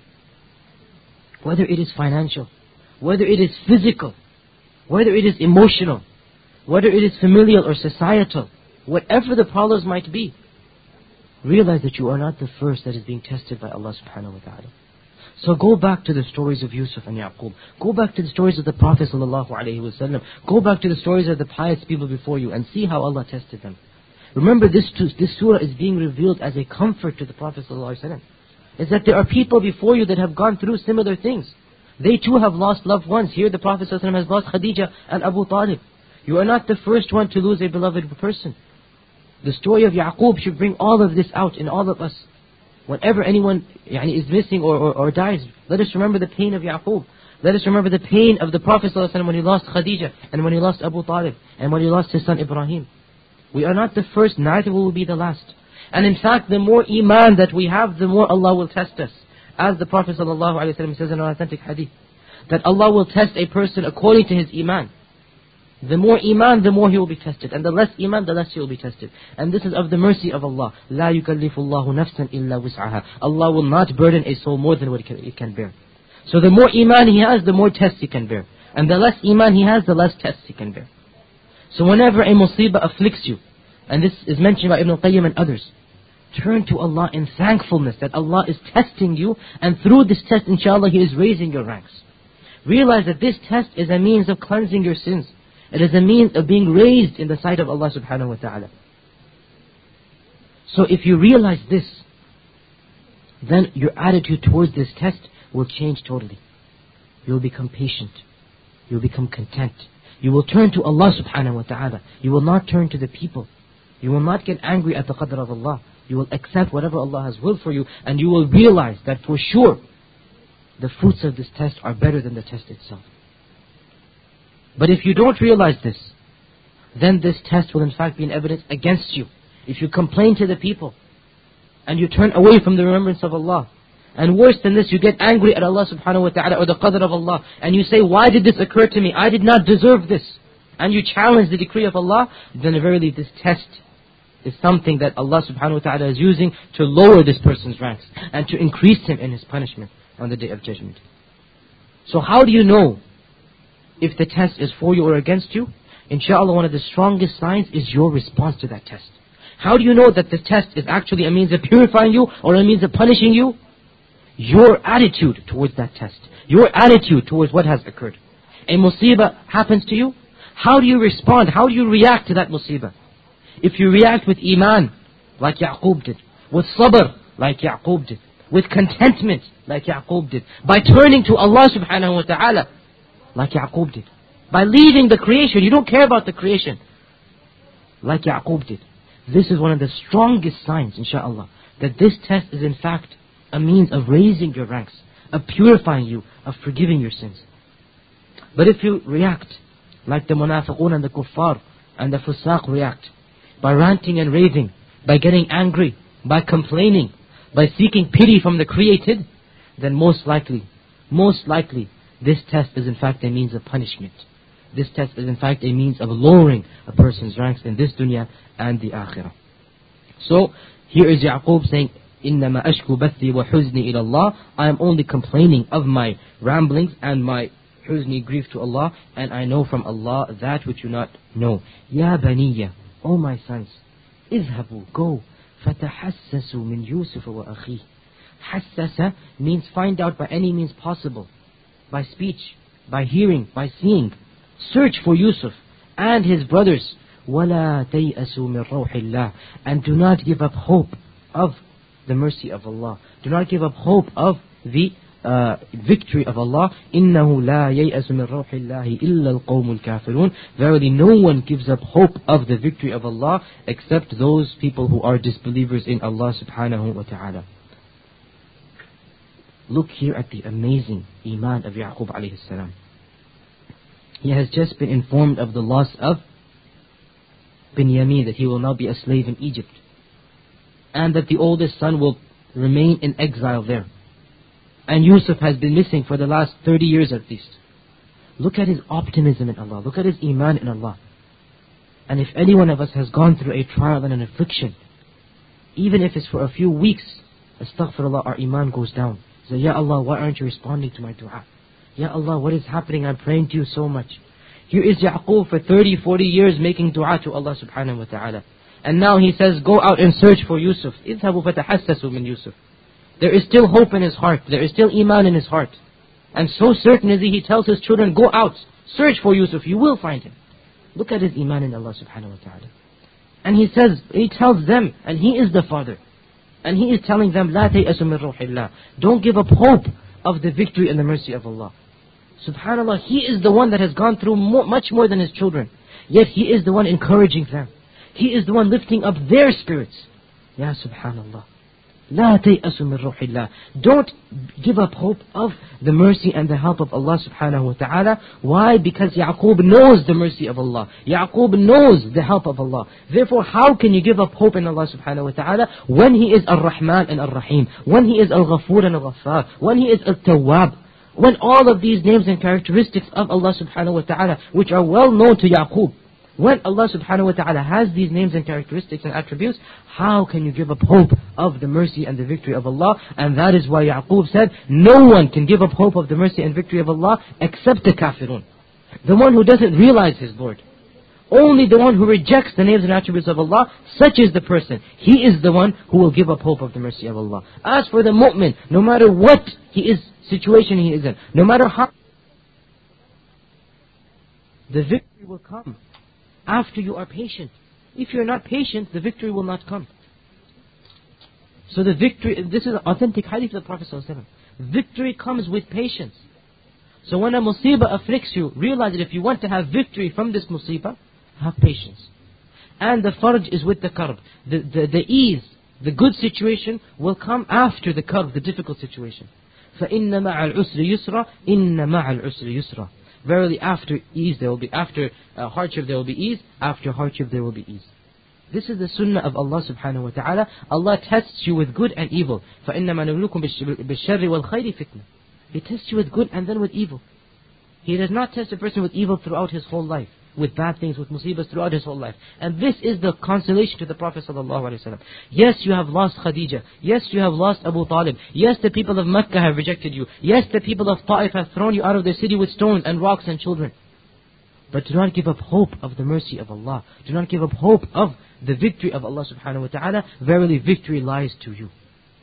S2: whether it is financial, whether it is physical, whether it is emotional, whether it is familial or societal, whatever the problems might be, realize that you are not the first that is being tested by Allah subhanahu wa ta'ala. So go back to the stories of Yusuf and Yaqub. Go back to the stories of the Prophet sallallahu alaihi wasallam. Go back to the stories of the pious people before you and see how Allah tested them. Remember, this surah is being revealed as a comfort to the Prophet sallallahu alaihi wasallam. Is that there are people before you that have gone through similar things. They too have lost loved ones. Here the Prophet sallallahu alaihi wasallam has lost Khadija and Abu Talib. You are not the first one to lose a beloved person. The story of Yaqub should bring all of this out in all of us. Whenever anyone is missing or dies, let us remember the pain of Yaqub. Let us remember the pain of the Prophet ﷺ when he lost Khadija and when he lost Abu Talib and when he lost his son Ibrahim. We are not the first, neither will we be the last. And in fact, the more iman that we have, the more Allah will test us. As the Prophet ﷺ says in an authentic hadith, that Allah will test a person according to his iman. The more iman, the more he will be tested. And the less iman, the less he will be tested. And this is of the mercy of Allah. لا يكلف الله نفسا إلا وسعها. Allah will not burden a soul more than what it can bear. So the more iman he has, the more tests he can bear. And the less iman he has, the less tests he can bear. So whenever a musibah afflicts you, and this is mentioned by Ibn al-Qayyim and others, turn to Allah in thankfulness that Allah is testing you, and through this test, inshallah, He is raising your ranks. Realize that this test is a means of cleansing your sins. It is a means of being raised in the sight of Allah subhanahu wa ta'ala. So if you realize this, then your attitude towards this test will change totally. You will become patient. You will become content. You will turn to Allah subhanahu wa ta'ala. You will not turn to the people. You will not get angry at the qadr of Allah. You will accept whatever Allah has willed for you, and you will realize that for sure the fruits of this test are better than the test itself. But if you don't realize this, then this test will in fact be an evidence against you. If you complain to the people, and you turn away from the remembrance of Allah, and worse than this, you get angry at Allah subhanahu wa ta'ala or the qadr of Allah, and you say, why did this occur to me? I did not deserve this. And you challenge the decree of Allah, then verily this test is something that Allah subhanahu wa ta'ala is using to lower this person's ranks and to increase him in his punishment on the Day of Judgment. So how do you know if the test is for you or against you? Inshallah, one of the strongest signs is your response to that test. How do you know that the test is actually a means of purifying you or a means of punishing you? Your attitude towards that test. Your attitude towards what has occurred. A musibah happens to you. How do you respond? How do you react to that musibah? If you react with iman, like Yaqub did, with sabr, like Yaqub did, with contentment, like Yaqub did, by turning to Allah subhanahu wa ta'ala, like Yaqub did, by leaving the creation, you don't care about the creation, like Yaqub did. This is one of the strongest signs, inshaAllah, that this test is in fact a means of raising your ranks, of purifying you, of forgiving your sins. But if you react like the munafiqun and the kuffar and the fusaq react, by ranting and raving, by getting angry, by complaining, by seeking pity from the created, then most likely, this test is in fact a means of punishment. This test is in fact a means of lowering a person's ranks in this dunya and the akhirah. So, here is Yaqub saying, إِنَّمَا أَشْكُ بَثِّي وَحُزْنِي إِلَى اللَّهِ. I am only complaining of my ramblings and my huzni, grief to Allah, and I know from Allah that which you not know. Ya baniya, O my sons, اذهبوا, go, فتحسسوا من يوسف وأخيه. حسس means find out by any means possible, by speech, by hearing, by seeing. Search for Yusuf and his brothers. ولا تيأسوا من روح الله, and do not give up hope of the mercy of Allah. Do not give up hope of the victory of Allah. إِنَّهُ لَا يَيْأَسُ مِنْ رَوْحِ اللَّهِ إِلَّا الْقَوْمُ الْكَافِرُونَ. Verily no one gives up hope of the victory of Allah except those people who are disbelievers in Allah subhanahu wa ta'ala. Look here at the amazing iman of Yaqub alayhi salam. He has just been informed of the loss of Binyamin, that he will now be a slave in Egypt, and that the oldest son will remain in exile there. And Yusuf has been missing for the last 30 years at least. Look at his optimism in Allah. Look at his iman in Allah. And if any one of us has gone through a trial and an affliction, even if it's for a few weeks, astaghfirullah, our iman goes down. So, Ya Allah, why aren't you responding to my dua? Ya Allah, what is happening? I'm praying to you so much. Here is Yaqub for 30, 40 years making dua to Allah subhanahu wa ta'ala. And now he says, go out and search for Yusuf. اذهبوا فتحسسوا من Yusuf. There is still hope in his heart. There is still iman in his heart. And so certain is he tells his children, go out, search for Yusuf, you will find him. Look at his iman in Allah subhanahu wa ta'ala. And he says, he tells them, and he is the father, and he is telling them, لا تيأسوا من روح الله. Don't give up hope of the victory and the mercy of Allah. Subhanallah, he is the one that has gone through much more than his children. Yet he is the one encouraging them. He is the one lifting up their spirits. Ya subhanallah. لا تيأسوا من روح الله. Don't give up hope of the mercy and the help of Allah subhanahu wa ta'ala. Why? Because Yaqub knows the mercy of Allah. Yaqub knows the help of Allah. Therefore, how can you give up hope in Allah subhanahu wa ta'ala when He is Ar-Rahman and Ar-Rahim, when He is Al-Ghafur and Al-Ghaffar, when He is Al-Tawwab, when all of these names and characteristics of Allah subhanahu wa ta'ala, which are well known to Yaqub, when Allah subhanahu wa ta'ala has these names and characteristics and attributes, how can you give up hope of the mercy and the victory of Allah? And that is why Yaqub said, no one can give up hope of the mercy and victory of Allah except the kafirun. The one who doesn't realize his Lord. Only the one who rejects the names and attributes of Allah, such is the person. He is the one who will give up hope of the mercy of Allah. As for the mu'min, no matter what situation he is in, no matter how, the victory will come after you are patient. If you're not patient, the victory will not come. So the victory, this is an authentic hadith of the Prophet ﷺ. Victory comes with patience. So when a musibah afflicts you, realize that if you want to have victory from this musibah, have patience. And the farj is with the karb. The ease, the good situation will come after the karb, the difficult situation. فَإِنَّ مَعَ الْعُسْرِ يُسْرًا إِنَّ مَعَ الْعُسْرِ يُسْرًا. Verily after ease there will be, after hardship there will be ease, after hardship there will be ease. This is the sunnah of Allah subhanahu wa ta'ala. Allah tests you with good and evil. فَإِنَّمَا نَبْلُوكُمْ بِالشَّرِّ وَالْخَيْرِ فِتْنَةً. He tests you with good and then with evil. He does not test a person with evil throughout his whole life, with bad things, with musibahs throughout his whole life. And this is the consolation to the Prophet ﷺ. Yes, you have lost Khadija. Yes, you have lost Abu Talib. Yes, the people of Mecca have rejected you. Yes, the people of Ta'if have thrown you out of the city with stones and rocks and children. But do not give up hope of the mercy of Allah. Do not give up hope of the victory of Allah subhanahu wa ta'ala. Verily victory lies to you.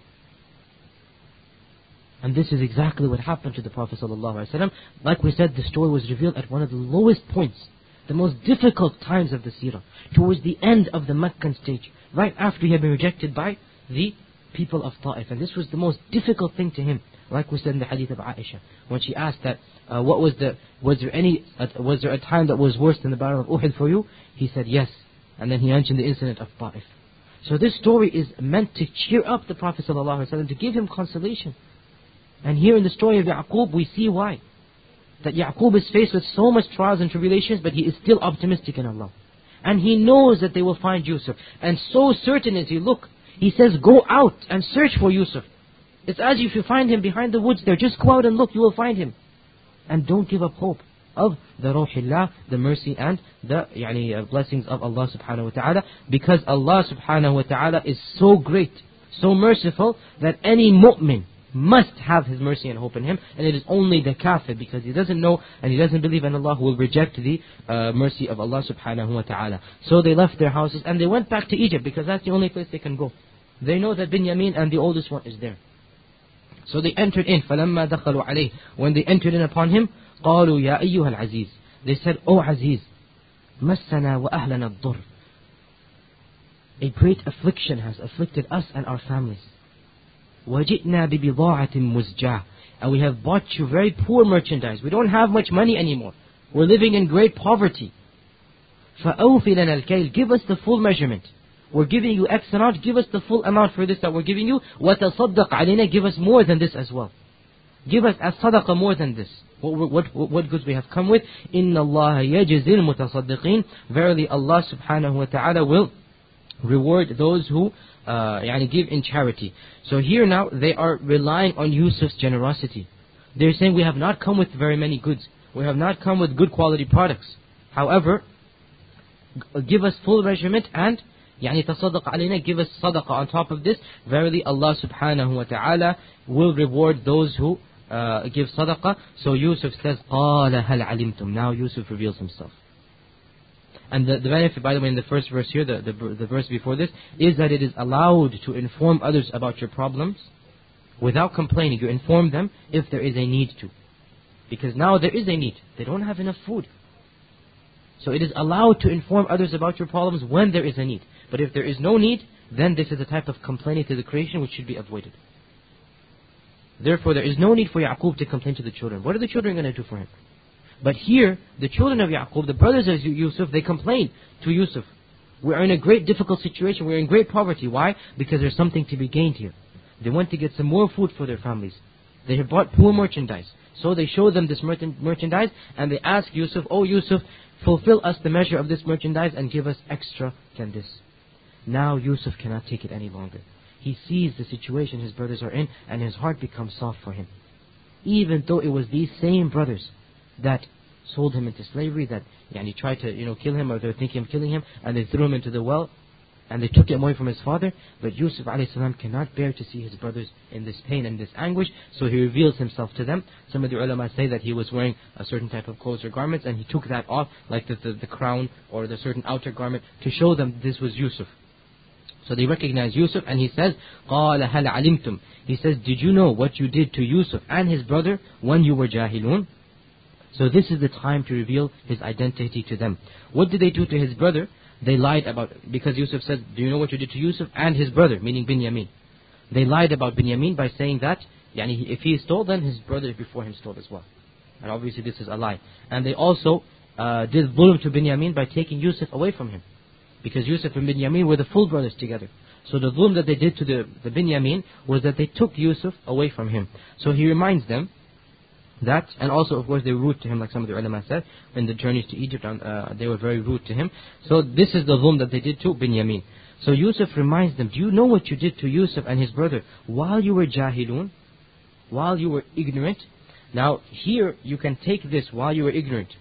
S2: And this is exactly what happened to the Prophet ﷺ. Like we said, the story was revealed at one of the lowest points, the most difficult times of the seerah, towards the end of the Meccan stage, right after he had been rejected by the people of Ta'if. And this was the most difficult thing to him, like we said in the hadith of Aisha, when she asked that, was there a time that was worse than the Battle of Uhud for you? He said yes. And then he mentioned the incident of Ta'if. So this story is meant to cheer up the Prophet ﷺ, to give him consolation. And here in the story of Yaqub, we see why. That Yaqub is faced with so much trials and tribulations, but he is still optimistic in Allah. And he knows that they will find Yusuf. And so certain is he, look, he says, go out and search for Yusuf. It's as if you find him behind the woods there. Just go out and look, you will find him. And don't give up hope of the Ruhillah, the mercy and the blessings of Allah subhanahu wa ta'ala. Because Allah subhanahu wa ta'ala is so great, so merciful, that any mu'min must have His mercy and hope in him. And it is only the kafir, because he doesn't know and he doesn't believe in Allah, who will reject the mercy of Allah subhanahu wa ta'ala. So they left their houses and they went back to Egypt, because that's the only place they can go. They know that Binyamin and the oldest one is there. So they entered in. فَلَمَّا دَخَلُوا عَلَيْهِ. When they entered in upon him, قَالُوا يَا أَيُّهَا الْعَزِيزِ. They said, O Aziz, مَسَّنَا وَأَهْلَنَا الضُّرِّ. a great affliction has afflicted us and our families. وَجِئْنَا بِبِضَاعَةٍ مُزْجَاةٍ. And we have bought you very poor merchandise. We don't have much money anymore. We're living in great poverty. فَأَوْفِ لَنَا الْكَيْلِ. Give us the full measurement. We're giving you X amount. Give us the full amount for this that we're giving you. وَتَصَدَّقْ عَلَيْنَا. Give us more than this as well. Give us as sadaqah more than this. What goods we have come with. إِنَّ اللَّهَ يَجْزِي الْمُتَصَدِّقِينَ. Verily Allah subhanahu wa ta'ala will reward those who give in charity. So here now they are relying on Yusuf's generosity. They're saying, we have not come with very many goods. We have not come with good quality products. However, give us full measurement and تصدق علينا, give us sadaqah on top of this. Verily Allah subhanahu wa ta'ala will reward those who give sadaqah. So Yusuf says, قَالَ هَلْ عَلِمْتُمْ. Now Yusuf reveals himself. And the benefit, by the way, in the first verse here, the verse before this, is that it is allowed to inform others about your problems without complaining. You inform them if there is a need to. Because now there is a need. They don't have enough food. So it is allowed to inform others about your problems when there is a need. But if there is no need, then this is a type of complaining to the creation which should be avoided. Therefore, there is no need for Yaqub to complain to the children. What are the children going to do for him? But here, the children of Yaqub, the brothers of Yusuf, they complain to Yusuf. We are in a great difficult situation. We are in great poverty. Why? Because there's something to be gained here. They want to get some more food for their families. They have bought poor merchandise. So they show them this merchandise and they ask Yusuf, "Oh Yusuf, fulfill us the measure of this merchandise and give us extra than this." Now Yusuf cannot take it any longer. He sees the situation his brothers are in and his heart becomes soft for him. Even though it was these same brothers that sold him into slavery, that tried to kill him, or they were thinking of killing him, and they threw him into the well, and they took him away from his father. But Yusuf a.s. cannot bear to see his brothers in this pain and this anguish, so he reveals himself to them. Some of the ulama say that he was wearing a certain type of clothes or garments, and he took that off, like the crown or the certain outer garment, to show them this was Yusuf. So they recognize Yusuf, and he says, قَالَ هَلْ عَلِمْتُمْ. He says, did you know what you did to Yusuf and his brother when you were jahilun? So this is the time to reveal his identity to them. What did they do to his brother? They lied about, because Yusuf said, do you know what you did to Yusuf and his brother, meaning Binyamin. They lied about Binyamin by saying that, if he stole, then his brother before him stole as well. And obviously this is a lie. And they also did dhulm to Binyamin by taking Yusuf away from him. Because Yusuf and Binyamin were the full brothers together. So the dhulm that they did to the Binyamin was that they took Yusuf away from him. So he reminds them that, and also of course they were rude to him, like some of the ulama said, in the journeys to Egypt, they were very rude to him. So this is the dhulm that they did to Binyamin. So Yusuf reminds them, do you know what you did to Yusuf and his brother while you were jahilun? While you were ignorant? Now here you can take this, while you were ignorant,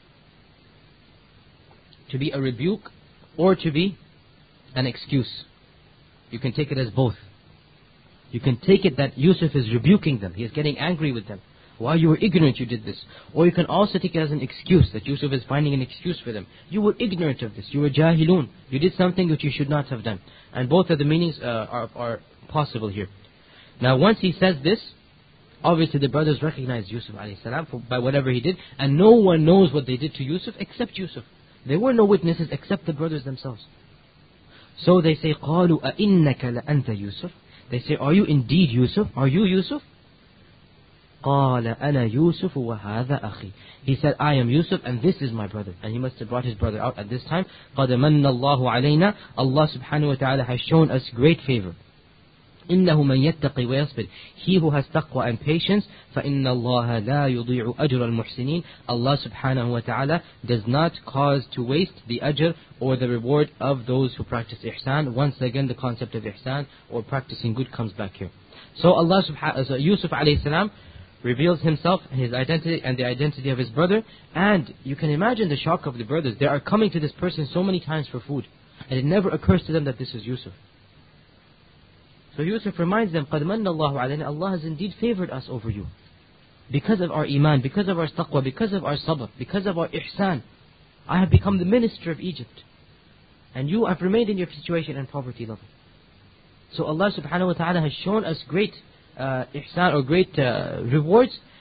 S2: to be a rebuke or to be an excuse. You can take it as both. You can take it that Yusuf is rebuking them, he is getting angry with them. While you were ignorant you did this. Or you can also take it as an excuse, that Yusuf is finding an excuse for them. You were ignorant of this, you were jahilun. You did something which you should not have done. And both of the meanings are possible here. Now once he says this, obviously the brothers recognize Yusuf a.s. by whatever he did. And no one knows what they did to Yusuf except Yusuf. There were no witnesses except the brothers themselves. So they say, قَالُوا أَإِنَّكَ لَأَنْتَ يُوسُف. They say, are you indeed Yusuf? Are you Yusuf? قَالَ أَنَا يُوسُفُ وَهَذَا أَخِي. He said, I am Yusuf and this is my brother. And he must have brought his brother out at this time. قَدْ مَنَّ اللَّهُ عَلَيْنَا. Allah subhanahu wa ta'ala has shown us great favor. إِنَّهُ مَنْ يَتَّقِ وَيَصْبِرْ. He who has taqwa and patience, فَإِنَّ اللَّهَ لَا يُضِيعُ أَجْرَ الْمُحْسِنِينَ. Allah subhanahu wa ta'ala does not cause to waste the ajr or the reward of those who practice ihsan. Once again the concept of ihsan or practicing good comes back here. So Yusuf alayhi salam reveals himself, his identity and the identity of his brother. And you can imagine the shock of the brothers. They are coming to this person so many times for food, and it never occurs to them that this is Yusuf. So Yusuf reminds them, قَدْ مَنَّ اللَّهُ عَلَيْنَا. Allah has indeed favored us over you. Because of our iman, because of our taqwa, because of our sabr, because of our ihsan. I have become the minister of Egypt. And you have remained in your situation and poverty level. So Allah subhanahu wa ta'ala has shown us great ihsan or great rewards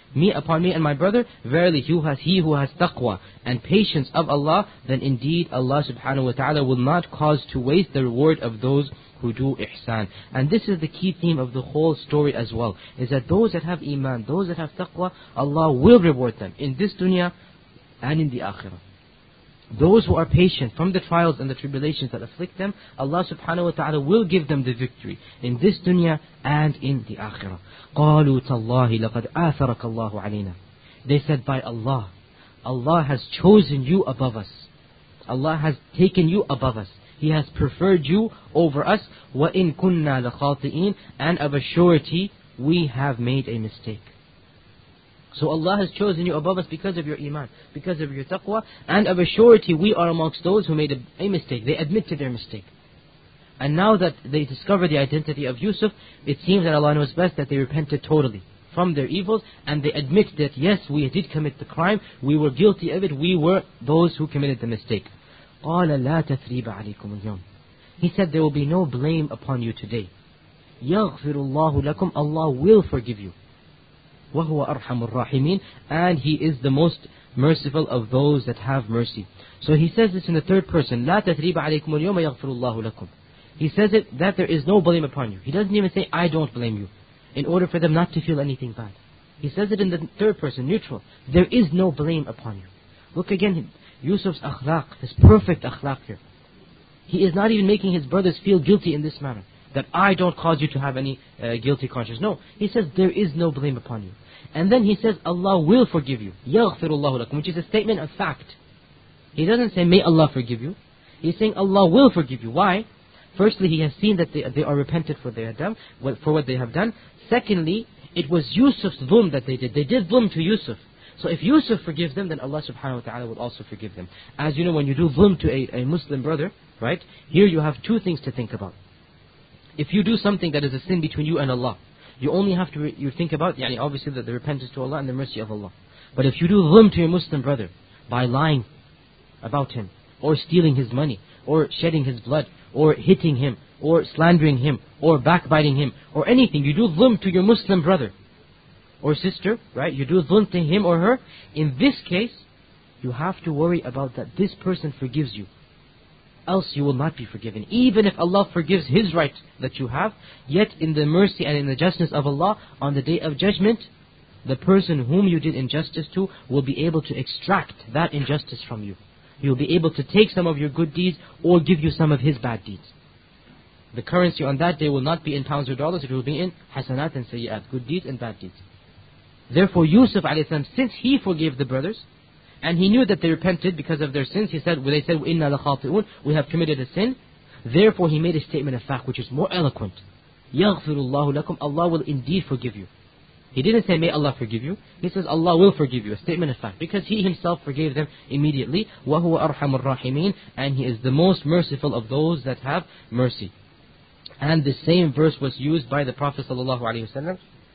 S2: upon me and my brother, verily he who has taqwa and patience of Allah, then indeed Allah subhanahu wa ta'ala will not cause to waste the reward of those who do ihsan. And this is the key theme of the whole story as well, is that those that have iman, those that have taqwa, Allah will reward them in this dunya and in the akhirah. Those who are patient from the trials and the tribulations that afflict them, Allah subhanahu wa ta'ala will give them the victory in this dunya and in the akhirah. قَالُوا تَاللَّهِ لَقَدْ آثَرَكَ اللَّهُ عَلَيْنَا. They said, by Allah, Allah has chosen you above us. Allah has taken you above us. He has preferred you over us. وَإِن كُنَّا لَخَاطِئِينَ. And of a surety, we have made a mistake. So Allah has chosen you above us because of your iman, because of your taqwa, and of a surety we are amongst those who made a mistake. They admit to their mistake. And now that they discover the identity of Yusuf, it seems that Allah knows best that they repented totally from their evils, and they admit that yes, we did commit the crime, we were guilty of it, we were those who committed the mistake. قَالَ لَا تَثْرِيبَ عَلَيْكُمُ الْيَوْمِ. He said there will be no blame upon you today. يَغْفِرُ اللَّهُ لَكُمْ. Allah will forgive you. وَهُوَ أَرْحَمُ الرَّاحِمِينَ. And He is the most merciful of those that have mercy. So He says this in the third person. لَا تَثْرِيبَ عَلَيْكُمُ الْيَوْمَ يَغْفِرُ اللَّهُ لَكُمْ. He says it that there is no blame upon you. He doesn't even say, I don't blame you, in order for them not to feel anything bad. He says it in the third person, neutral. There is no blame upon you. Look again, Yusuf's akhlaq, his perfect akhlaq here. He is not even making his brothers feel guilty in this manner, that I don't cause you to have any guilty conscience. No, he says there is no blame upon you. And then he says Allah will forgive you. يَغْفِرُ اللَّهُ لَكُمْ, which is a statement of fact. He doesn't say may Allah forgive you. He's saying Allah will forgive you. Why? Firstly, He has seen that they are repented for what they have done. Secondly, it was Yusuf's dhulm that they did. They did dhulm to Yusuf. So if Yusuf forgives them, then Allah subhanahu wa ta'ala will also forgive them. As you know, when you do dhulm to a Muslim brother, right? Here you have two things to think about. If you do something that is a sin between you and Allah, you only have to you think about, obviously the repentance to Allah and the mercy of Allah. But if you do dhulm to your Muslim brother by lying about him, or stealing his money, or shedding his blood, or hitting him, or slandering him, or backbiting him, or anything, you do dhulm to your Muslim brother or sister, right? You do dhulm to him or her. In this case, you have to worry about that this person forgives you. Else you will not be forgiven. Even if Allah forgives his right that you have, yet in the mercy and in the justice of Allah, on the day of judgment, the person whom you did injustice to will be able to extract that injustice from you. He will be able to take some of your good deeds or give you some of his bad deeds. The currency on that day will not be in pounds or dollars, it will be in hasanat and sayyat, good deeds and bad deeds. Therefore Yusuf a.s., since he forgave the brothers, and he knew that they repented because of their sins, they said, إِنَّا لَخَاطِئُونَ, we have committed a sin. Therefore he made a statement of fact which is more eloquent. يَغْفِرُ اللَّهُ لَكُمْ, Allah will indeed forgive you. He didn't say, may Allah forgive you. He says, Allah will forgive you. A statement of fact. Because He Himself forgave them immediately. وَهُوَ أَرْحَمُ الرَّاحِمِينَ. And He is the most merciful of those that have mercy. And the same verse was used by the Prophet ﷺ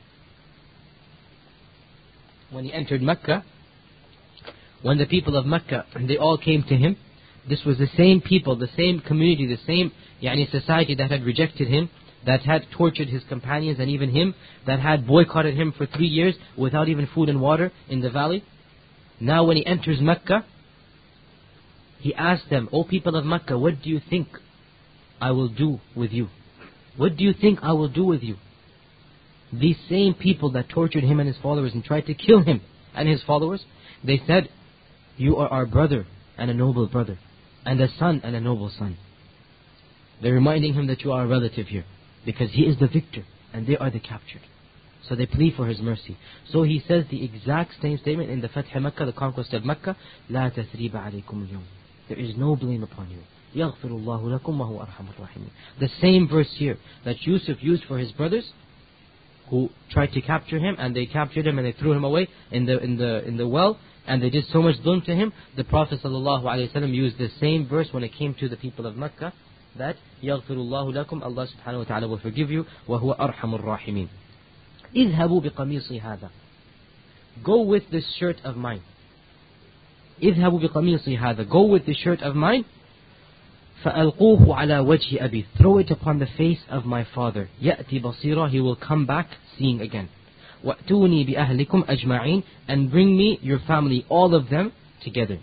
S2: when he entered Mecca. When the people of Mecca, they all came to him. This was the same people, the same community, the same society that had rejected him, that had tortured his companions and even him, that had boycotted him for 3 years without even food and water in the valley. Now when he enters Mecca, he asked them, O people of Mecca, what do you think I will do with you? What do you think I will do with you? These same people that tortured him and his followers and tried to kill him and his followers, they said, you are our brother and a noble brother, and a son and a noble son. They're reminding him that you are a relative here, because he is the victor and they are the captured. So they plead for his mercy. So he says the exact same statement in the Fath Makkah, the conquest of Mecca. لا تثريب عليكم اليوم. There is no blame upon you. يغفر الله لكم وهو أرحم الراحمين. The same verse here that Yusuf used for his brothers who tried to capture him, and they captured him and they threw him away in the well, and they did so much dhulm to him. The Prophet ﷺ used the same verse when it came to the people of Mecca, that يغفر الله لكم, Allah subhanahu wa ta'ala will forgive you, وهو أرحم الراحمين. اذهبوا بقميصي هذا. Go with this shirt of mine. اذهبوا بقميصي هذا. Go with this shirt of mine. فألقوه على وجه أبي. Throw it upon the face of my father. يأتي بصيرا. He will come back seeing again. وَأْتُونِي بِأَهْلِكُمْ أَجْمَعِينَ, and bring me your family, all of them together.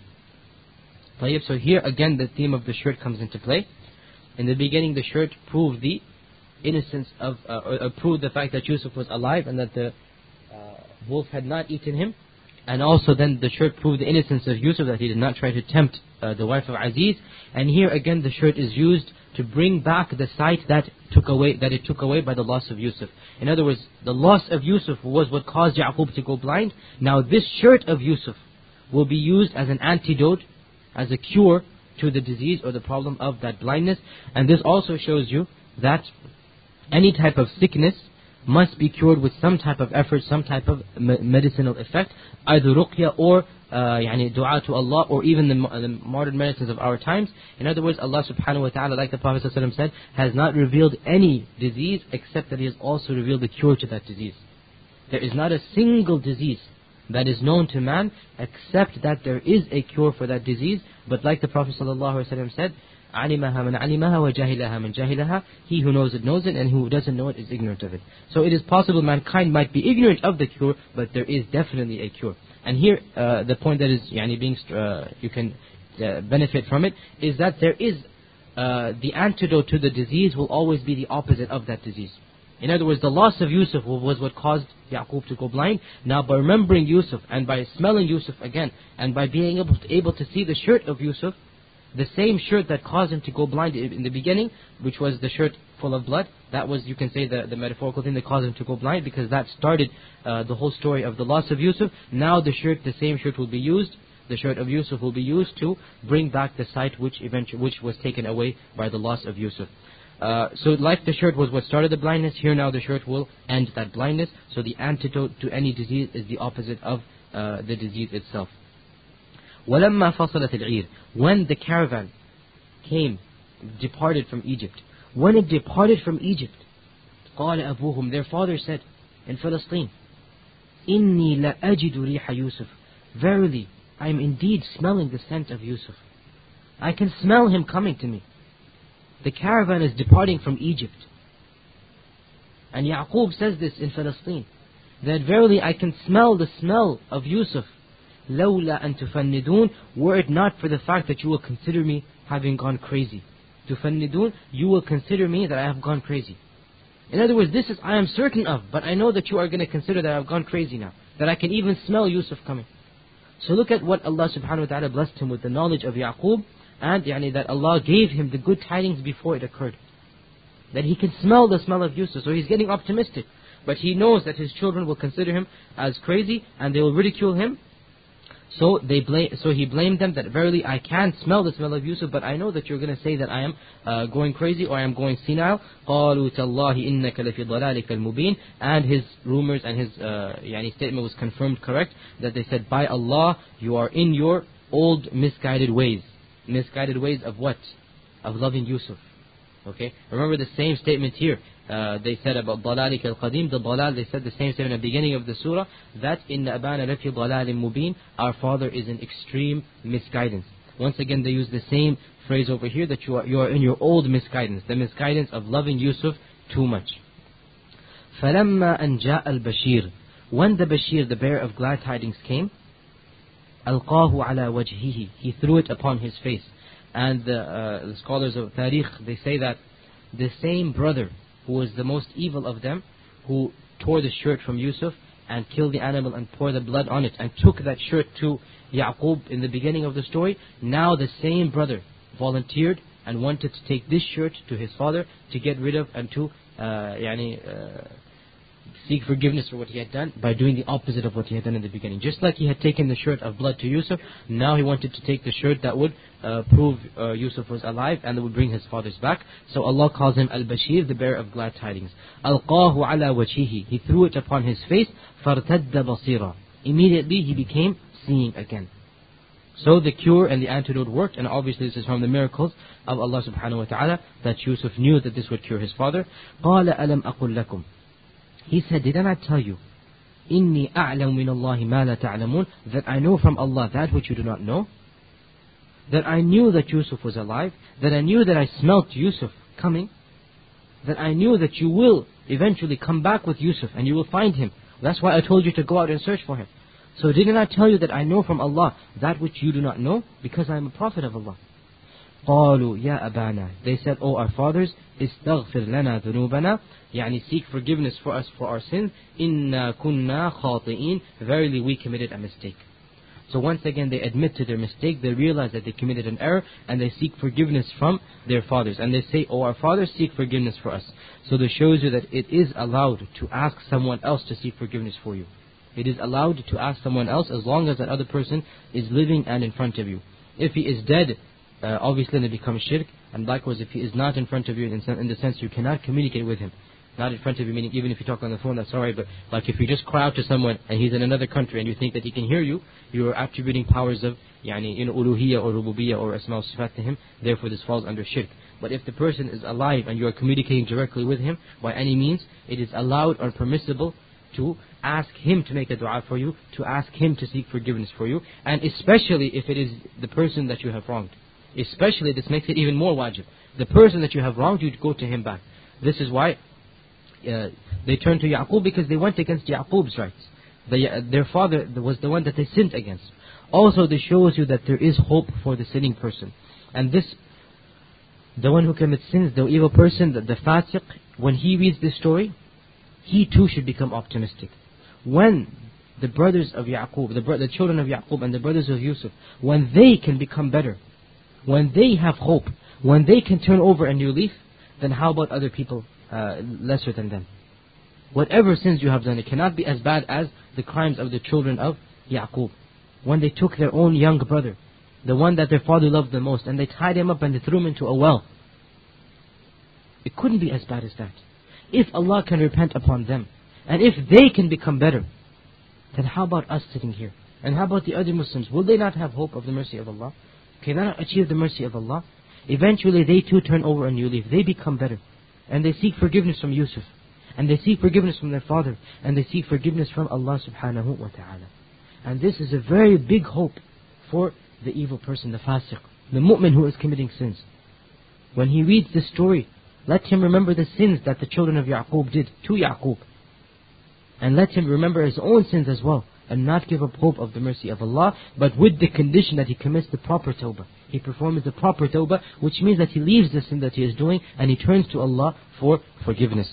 S2: So here again the theme of the shirt comes into play. In the beginning the shirt proved the innocence of, proved the fact that Yusuf was alive and that the wolf had not eaten him. And also then the shirt proved the innocence of Yusuf, that he did not try to tempt the wife of Aziz. And here again the shirt is used to bring back the sight that it took away by the loss of Yusuf. In other words, the loss of Yusuf was what caused Yaqub to go blind. Now this shirt of Yusuf will be used as an antidote, as a cure to the disease or the problem of that blindness. And this also shows you that any type of sickness must be cured with some type of effort, some type of medicinal effect, either ruqya or dua to Allah, or even the modern medicines of our times. In other words, Allah subhanahu wa ta'ala, like the Prophet ﷺ said, has not revealed any disease except that He has also revealed the cure to that disease. There is not a single disease that is known to man except that there is a cure for that disease. But like the Prophet ﷺ said, عَلِمَهَا مَنْ عَلِمَهَا وَجَهِلَهَا مَنْ جَهِلَهَا, he who knows it knows it, and who doesn't know it is ignorant of it. So it is possible mankind might be ignorant of the cure, but there is definitely a cure. And here the point that is you can benefit from it is that there is the antidote to the disease will always be the opposite of that disease. In other words, the loss of Yusuf was what caused Yaqub to go blind. Now by remembering Yusuf and by smelling Yusuf again and by being able to see the shirt of Yusuf, the same shirt that caused him to go blind in the beginning, which was the shirt full of blood, that was, you can say, the metaphorical thing that caused him to go blind, because that started the whole story of the loss of Yusuf. Now the same shirt will be used, the shirt of Yusuf will be used to bring back the sight which was taken away by the loss of Yusuf. So like the shirt was what started the blindness, here now the shirt will end that blindness. So the antidote to any disease is the opposite of the disease itself. وَلَمَّا فَصَلَتِ الْعِيرُ, when the caravan departed from Egypt. When it departed from Egypt, قَالَ أَبُوهُمْ, their father said in Palestine, إِنِّي لَأَجِدُ رِيحَ يُوسُف, verily I am indeed smelling the scent of Yusuf. I can smell him coming to me. The caravan is departing from Egypt. And Yaqub says this in Palestine, that verily I can smell the smell of Yusuf. لَوْلَا أَن تُفَنِّدُونَ, were it not for the fact that you will consider me having gone crazy. تُفَنِّدُونَ, you will consider me that I have gone crazy. In other words, this is I am certain of, but I know that you are going to consider that I have gone crazy now. That I can even smell Yusuf coming. So look at what Allah subhanahu wa ta'ala blessed him with, the knowledge of Yaqub, and that Allah gave him the good tidings before it occurred. That he can smell the smell of Yusuf. So he's getting optimistic. But he knows that his children will consider him as crazy and they will ridicule him. So he blamed them that verily I can smell the smell of Yusuf, but I know that you're going to say that I am going crazy or I am going senile. قَالُوا تَاللَّهِ إِنَّكَ لَفِي ضَلَالِكَ الْمُبِينَ, and his rumors and his statement was confirmed correct, that they said, by Allah, you are in your old misguided ways. Misguided ways of what? Of loving Yusuf. Okay? Remember the same statement here. They said about ضَلَالِكَ الْقَدِيمِ, the ضَلَال, they said the same statement at the beginning of the surah, that إِنَّ أَبَانَ لَفِي ضَلَالٍ مُبِينٍ, our father is in extreme misguidance. Once again they use the same phrase over here, that you are in your old misguidance, the misguidance of loving Yusuf too much. فَلَمَّا أَنْ جَاءَ الْبَشِيرُ, when the Bashir, the bearer of glad tidings, came, أَلْقَاهُ عَلَى وَجْهِهِ, he threw it upon his face. And the scholars of Tariq, they say that the same brother who was the most evil of them, who tore the shirt from Yusuf and killed the animal and poured the blood on it and took that shirt to Yaqub in the beginning of the story, now the same brother volunteered and wanted to take this shirt to his father to get rid of and to seek forgiveness for what he had done by doing the opposite of what he had done in the beginning. Just like he had taken the shirt of blood to Yusuf, now he wanted to take the shirt that would prove Yusuf was alive and that would bring his fathers back. So Allah calls him Al-Bashir, the bearer of glad tidings. أَلْقَاهُ عَلَى وَجْهِهِ, he threw it upon his face. فَارْتَدَّ بَصِيرًا, immediately he became seeing again. So the cure and the antidote worked, and obviously this is from the miracles of Allah subhanahu wa ta'ala, that Yusuf knew that this would cure his father. قَالَ أَلَمْ أَقُلْ لَكُمْ, he said, did I not tell you, إِنِّي أَعْلَمُ مِنَ اللَّهِ مَا لَا تَعْلَمُونَ, that I know from Allah that which you do not know? That I knew that Yusuf was alive, that I knew that I smelt Yusuf coming, that I knew that you will eventually come back with Yusuf and you will find him That's why I told you to go out and search for him. So didn't I tell you that I know from Allah that which you do not know? Because I am a prophet of Allah. قالوا يا أبانا. They said, "Oh our fathers, استغفر لنا ذنوبنا." يعني seek forgiveness for us for our sins. إنا كنا خاطئين. Verily we committed a mistake. So once again they admit to their mistake, they realize that they committed an error, and they seek forgiveness from their fathers. And they say, "Oh our fathers, seek forgiveness for us." So this shows you that it is allowed to ask someone else to seek forgiveness for you. It is allowed to ask someone else as long as that other person is living and in front of you. If he is dead, obviously then it becomes shirk. And likewise, if he is not in front of you, in the sense you cannot communicate with him. Not in front of you, meaning even if you talk on the phone, that's alright. But like if you just cry out to someone and he's in another country and you think that he can hear you, you are attributing powers of uluhiyya or rububiyyah or asma wa sifat to him. Therefore this falls under shirk. But if the person is alive and you are communicating directly with him by any means, it is allowed or permissible to ask him to make a dua for you, to ask him to seek forgiveness for you, and especially if it is the person that you have wronged. Especially, this makes it even more wajib. The person that you have wronged, you go to him back. This is why they turned to Yaqub, because they went against Yaqub's rights. Their father was the one that they sinned against. Also, this shows you that there is hope for the sinning person. And this, the one who commits sins, the evil person, the fasiq, when he reads this story, he too should become optimistic. When the brothers of Yaqub, the children of Yaqub and the brothers of Yusuf, when they can become better, when they have hope, when they can turn over a new leaf, then how about other people lesser than them? Whatever sins you have done, it cannot be as bad as the crimes of the children of Yaqub. When they took their own young brother, the one that their father loved the most, and they tied him up and they threw him into a well. It couldn't be as bad as that. If Allah can repent upon them, and if they can become better, then how about us sitting here? And how about the other Muslims? Will they not have hope of the mercy of Allah? Can they not achieve the mercy of Allah? Eventually they too turn over a new leaf. They become better. And they seek forgiveness from Yusuf. And they seek forgiveness from their father. And they seek forgiveness from Allah subhanahu wa ta'ala. And this is a very big hope for the evil person, the fasiq, the mu'min who is committing sins. When he reads this story, let him remember the sins that the children of Yaqub did to Yaqub. And let him remember his own sins as well. And not give up hope of the mercy of Allah, but with the condition that he commits the proper tawbah. He performs the proper tawbah, which means that he leaves the sin that he is doing and he turns to Allah for forgiveness.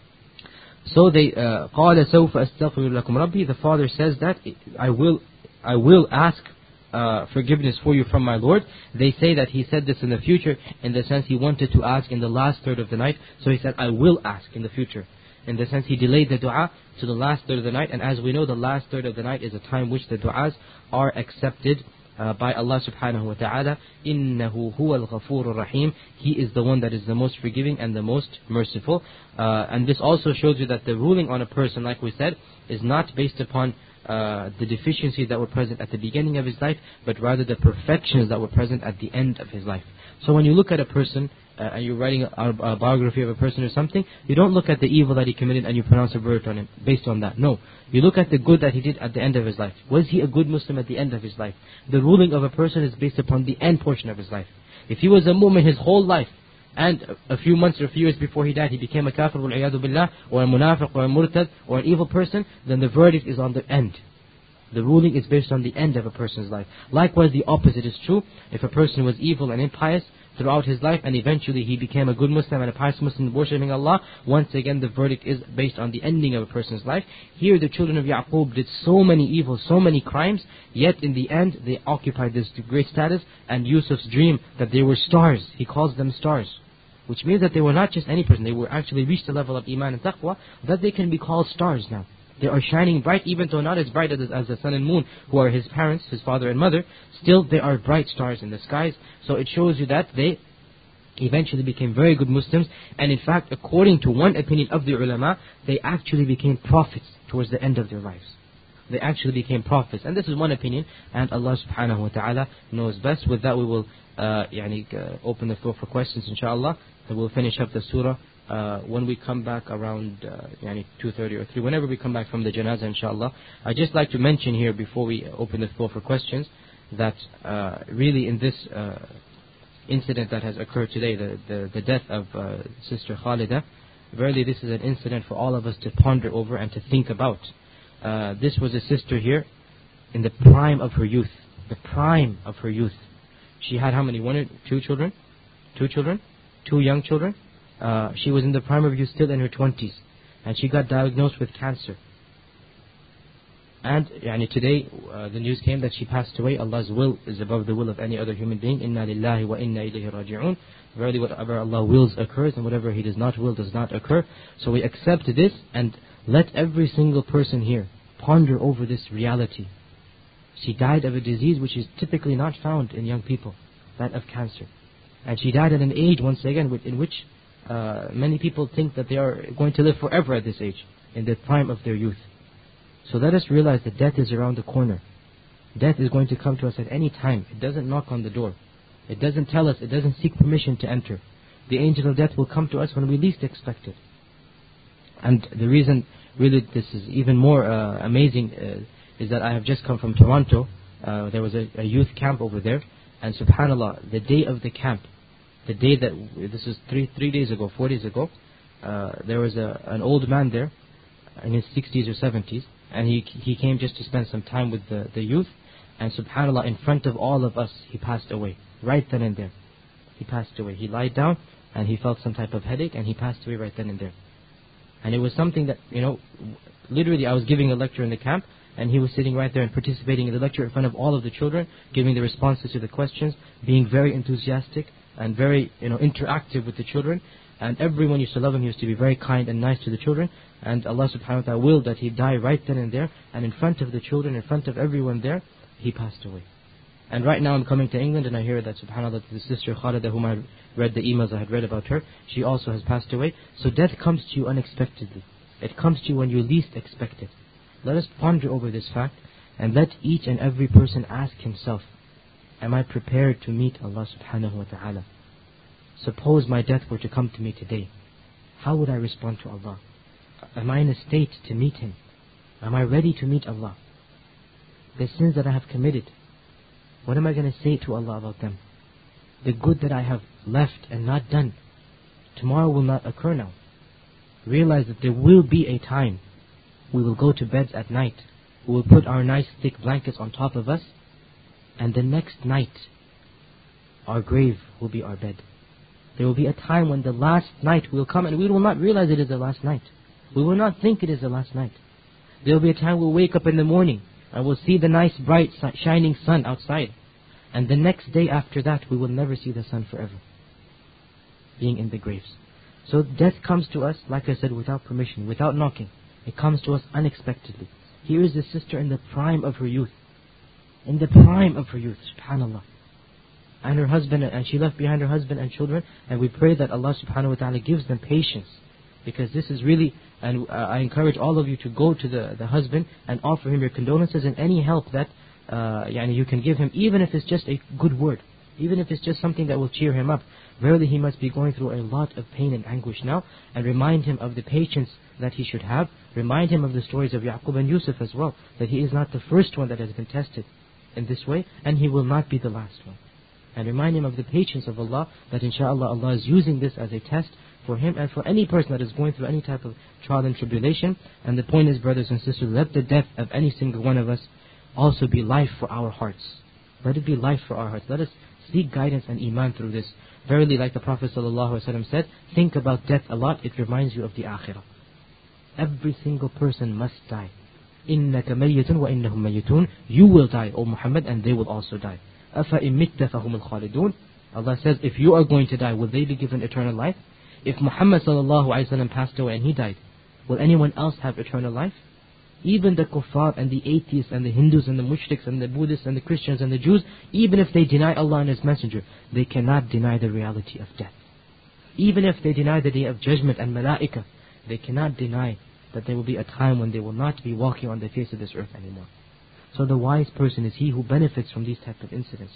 S2: So they قَالَ سَوْفَ أَسْتَغْفِرُ لَكُمْ رَبِّي. The father says that I will ask forgiveness for you from my Lord. They say that he said this in the future, in the sense he wanted to ask in the last third of the night. So he said, I will ask in the future. In the sense he delayed the dua to the last third of the night. And as we know, the last third of the night is a time which the du'as are accepted by Allah subhanahu wa ta'ala. إِنَّهُ هُوَ الْغَفُورُ الرَّحِيمُ. He is the one that is the most forgiving and the most merciful. And this also shows you that the ruling on a person, like we said, is not based upon the deficiencies that were present at the beginning of his life, but rather the perfections that were present at the end of his life. So when you look at a person, and you're writing a biography of a person or something, you don't look at the evil that he committed and you pronounce a verdict on him based on that. No. You look at the good that he did at the end of his life. Was he a good Muslim at the end of his life? The ruling of a person is based upon the end portion of his life. If he was a mu'min his whole life, and a few months or a few years before he died, he became a kafir wal-'iyadu billah, or a munafiq, or a murtad, or an evil person, then the verdict is on the end. The ruling is based on the end of a person's life. Likewise, the opposite is true. If a person was evil and impious throughout his life, and eventually he became a good Muslim and a pious Muslim worshipping Allah, once again the verdict is based on the ending of a person's life. Here the children of Yaqub did so many evils, so many crimes, yet in the end they occupied this great status. And Yusuf's dream that they were stars, he calls them stars, which means that they were not just any person, they were actually reached the level of iman and taqwa, that they can be called stars now. They are shining bright, even though not as bright as the sun and moon, who are his parents, his father and mother. Still, they are bright stars in the skies. So it shows you that they eventually became very good Muslims. And in fact, according to one opinion of the ulama, they actually became prophets towards the end of their lives. They actually became prophets. And this is one opinion, and Allah subhanahu wa ta'ala knows best. With that we will open the floor for questions, inshallah. And we'll finish up the surah when we come back around 2:30 or 3, whenever we come back from the janazah, inshallah. I'd just like to mention here before we open the floor for questions that really in this incident that has occurred today, the death of Sister Khalida, verily this is an incident for all of us to ponder over and to think about. this was a sister here in the prime of her youth. The prime of her youth. She had how many? 1 or 2 children? 2 children? 2 young children? She was in the prime of youth, still in her 20s. And she got diagnosed with cancer. And today the news came that she passed away. Allah's will is above the will of any other human being. Inna lillahi wa inna ilayhi raji'un. Verily whatever Allah wills occurs, and whatever He does not will does not occur. So we accept this, and let every single person here ponder over this reality. She died of a disease which is typically not found in young people, that of cancer. And she died at an age, once again, in which many people think that they are going to live forever at this age, in the prime of their youth. So let us realize that death is around the corner. Death is going to come to us at any time. It doesn't knock on the door. It doesn't tell us, it doesn't seek permission to enter. The angel of death will come to us when we least expect it. And the reason really this is even more amazing is that I have just come from Toronto. There was a youth camp over there. And subhanAllah, the day of the camp, the day that, this is 3 days ago, 4 days ago, there was an old man there in his 60s or 70s. And he came just to spend some time with the youth. And subhanAllah, in front of all of us, he passed away. Right then and there. He passed away. He lied down and he felt some type of headache and he passed away right then and there. And it was something that, literally I was giving a lecture in the camp and he was sitting right there and participating in the lecture in front of all of the children, giving the responses to the questions, being very enthusiastic and very, interactive with the children. And everyone used to love him. He used to be very kind and nice to the children. And Allah subhanahu wa ta'ala willed that he die right then and there. And in front of the children, in front of everyone there, he passed away. And right now I'm coming to England and I hear that subhanAllah, the sister Khalida, whom I read the emails I had read about her, she also has passed away. So death comes to you unexpectedly. It comes to you when you least expect it. Let us ponder over this fact and let each and every person ask himself, am I prepared to meet Allah subhanahu wa ta'ala? Suppose my death were to come to me today. How would I respond to Allah? Am I in a state to meet Him? Am I ready to meet Allah? The sins that I have committed, what am I going to say to Allah about them? The good that I have left and not done, tomorrow will not occur now. Realize that there will be a time we will go to beds at night. We will put our nice thick blankets on top of us, and the next night our grave will be our bed. There will be a time when the last night will come and we will not realize it is the last night. We will not think it is the last night. There will be a time we'll wake up in the morning and we'll see the nice bright shining sun outside. And the next day after that we will never see the sun forever, being in the graves. So death comes to us, like I said, without permission, without knocking. It comes to us unexpectedly. Here is the sister in the prime of her youth. In the prime of her youth, subhanAllah. And her husband, and she left behind her husband and children, and we pray that Allah subhanahu wa ta'ala gives them patience, because this is really, and I encourage all of you to go to the husband and offer him your condolences and any help that you can give him, even if it's just a good word, even if it's just something that will cheer him up. Verily he must be going through a lot of pain and anguish now, and remind him of the patience that he should have. Remind him of the stories of Yaqub and Yusuf as well, that he is not the first one that has been tested in this way, and he will not be the last one. And remind him of the patience of Allah, that inshaAllah Allah is using this as a test for him and for any person that is going through any type of trial and tribulation. And the point is, brothers and sisters, let the death of any single one of us also be life for our hearts. Let it be life for our hearts. Let us seek guidance and iman through this. Verily, like the Prophet ﷺ said, think about death a lot, it reminds you of the akhirah. Every single person must die. إِنَّكَ مَيِّتٌ وَإِنَّهُمْ مَيِّتُونَ. You will die, O Muhammad, and they will also die. أَفَإِن مِتَّ فَهُمُ الْخَالِدُونَ. Allah says, if you are going to die, will they be given eternal life? If Muhammad ﷺ passed away and he died, will anyone else have eternal life? Even the kuffar and the atheists and the Hindus and the mushriks and the Buddhists and the Christians and the Jews, even if they deny Allah and His Messenger, they cannot deny the reality of death. Even if they deny the day of judgment and malaika, they cannot deny that there will be a time when they will not be walking on the face of this earth anymore. So the wise person is he who benefits from these type of incidents.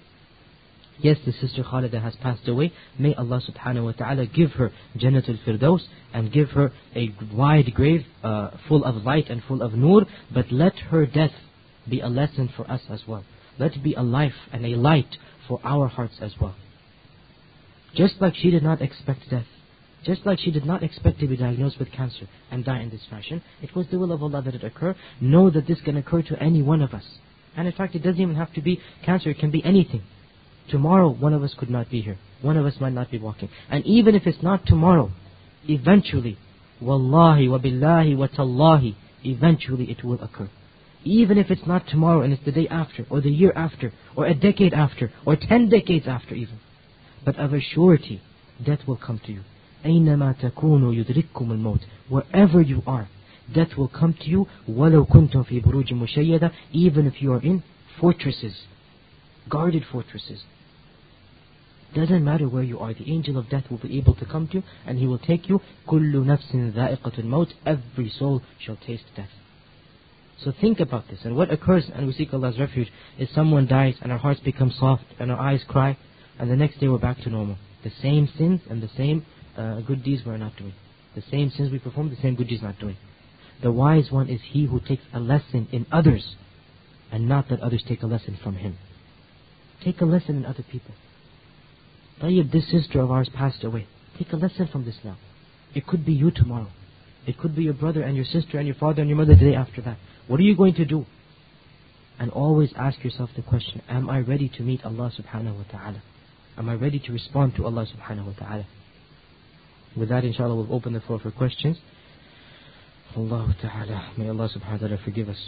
S2: Yes, the sister Khalida has passed away. May Allah subhanahu wa ta'ala give her Jannatul Firdaus and give her a wide grave full of light and full of nur. But let her death be a lesson for us as well. Let it be a life and a light for our hearts as well. Just like she did not expect death, Just like she did not expect to be diagnosed with cancer and die in this fashion, it was the will of Allah that it occur. Know that this can occur to any one of us. And in fact, it doesn't even have to be cancer, it can be anything. Tomorrow, one of us could not be here. One of us might not be walking. And even if it's not tomorrow, eventually, wallahi wa billahi wa tallahi, eventually it will occur. Even if it's not tomorrow and it's the day after, or the year after, or a decade after, or 10 decades after even. But of a surety, death will come to you. أَيْنَمَا تَكُونُوا يُدْرِككُمُ الْمَوْتِ. Wherever you are, death will come to you. وَلَوْ كُنْتُمْ فِي بُرُوجٍ مُشَيَّدَةٍ. Even if you are in fortresses, guarded fortresses. Doesn't matter where you are, the angel of death will be able to come to you and he will take you. كُلُّ نَفْسٍ ذَائِقَةُ الْمَوْتِ. Every soul shall taste death. So think about this. And what occurs, and we seek Allah's refuge, is someone dies and our hearts become soft and our eyes cry, and the next day we're back to normal. The same sins and the same good deeds we're not doing. The same sins we perform, the same good deeds not doing. The wise one is he who takes a lesson in others, and not that others take a lesson from him. Take a lesson in other people. Tayyib, this sister of ours passed away. Take a lesson from this now. It could be you tomorrow. It could be your brother and your sister and your father and your mother the day after that. What are you going to do? And always ask yourself the question, am I ready to meet Allah subhanahu wa ta'ala? Am I ready to respond to Allah subhanahu wa ta'ala? With that, inshallah, we'll open the floor for questions. Allah ta'ala, may Allah subhanahu wa ta'ala forgive us.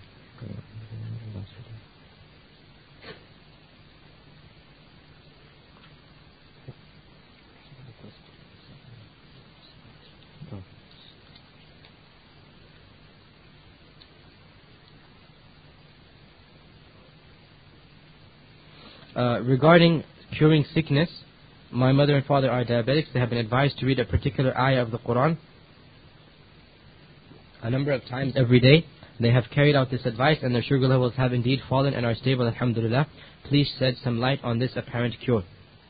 S2: Regarding curing sickness, my mother and father are diabetics. They have been advised to read a particular ayah of the Quran a number of times every day. They have carried out this advice and their sugar levels have indeed fallen and are stable, alhamdulillah. Please shed some light on this apparent cure.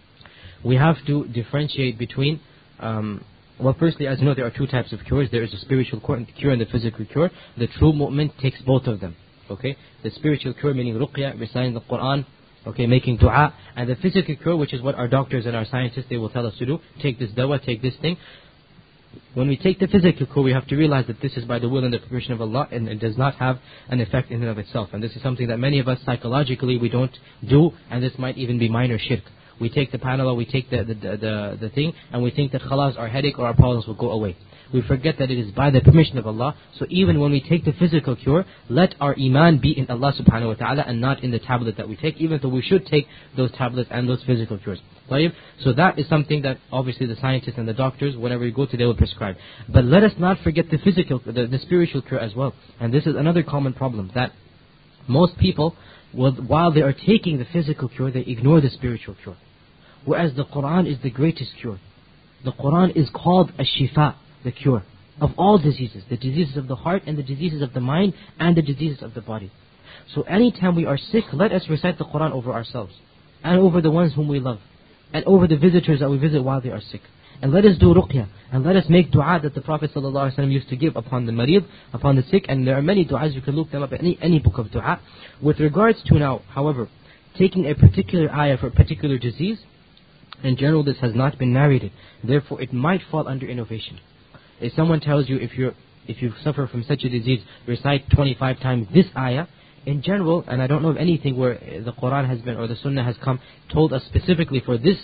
S2: We have to differentiate between, well, firstly, as you know, there are two types of cures. There is a spiritual cure and the physical cure. The true mu'min takes both of them. Okay? The spiritual cure meaning ruqya, reciting the Quran, okay, making dua, and the physical cure, which is what our doctors and our scientists, they will tell us to do. Take this dawa, take this thing. When we take the physical cure, we have to realize that this is by the will and the permission of Allah, and it does not have an effect in and of itself. And this is something that many of us psychologically we don't do, and this might even be minor shirk. We take the Panadol, we take the thing, and we think that khalas, our headache or our problems will go away. We forget that it is by the permission of Allah. So even when we take the physical cure, let our iman be in Allah subhanahu wa ta'ala and not in the tablet that we take, even though we should take those tablets and those physical cures. So that is something that obviously the scientists and the doctors, whenever you go to, they will prescribe. But let us not forget the physical, the spiritual cure as well. And this is another common problem, that most people, while they are taking the physical cure, they ignore the spiritual cure. Whereas the Quran is the greatest cure. The Quran is called ash-shifa, the cure of all diseases, the diseases of the heart and the diseases of the mind and the diseases of the body. So anytime we are sick, let us recite the Quran over ourselves and over the ones whom we love and over the visitors that we visit while they are sick. And let us do ruqya and let us make dua that the Prophet ﷺ used to give upon the marid, upon the sick, and there are many du'as, you can look them up in any book of dua. With regards to now, however, taking a particular ayah for a particular disease, in general this has not been narrated, therefore it might fall under innovation. If someone tells you if you suffer from such a disease, recite 25 times this ayah, in general, and I don't know of anything where the Quran has been or the Sunnah has come, told us specifically for this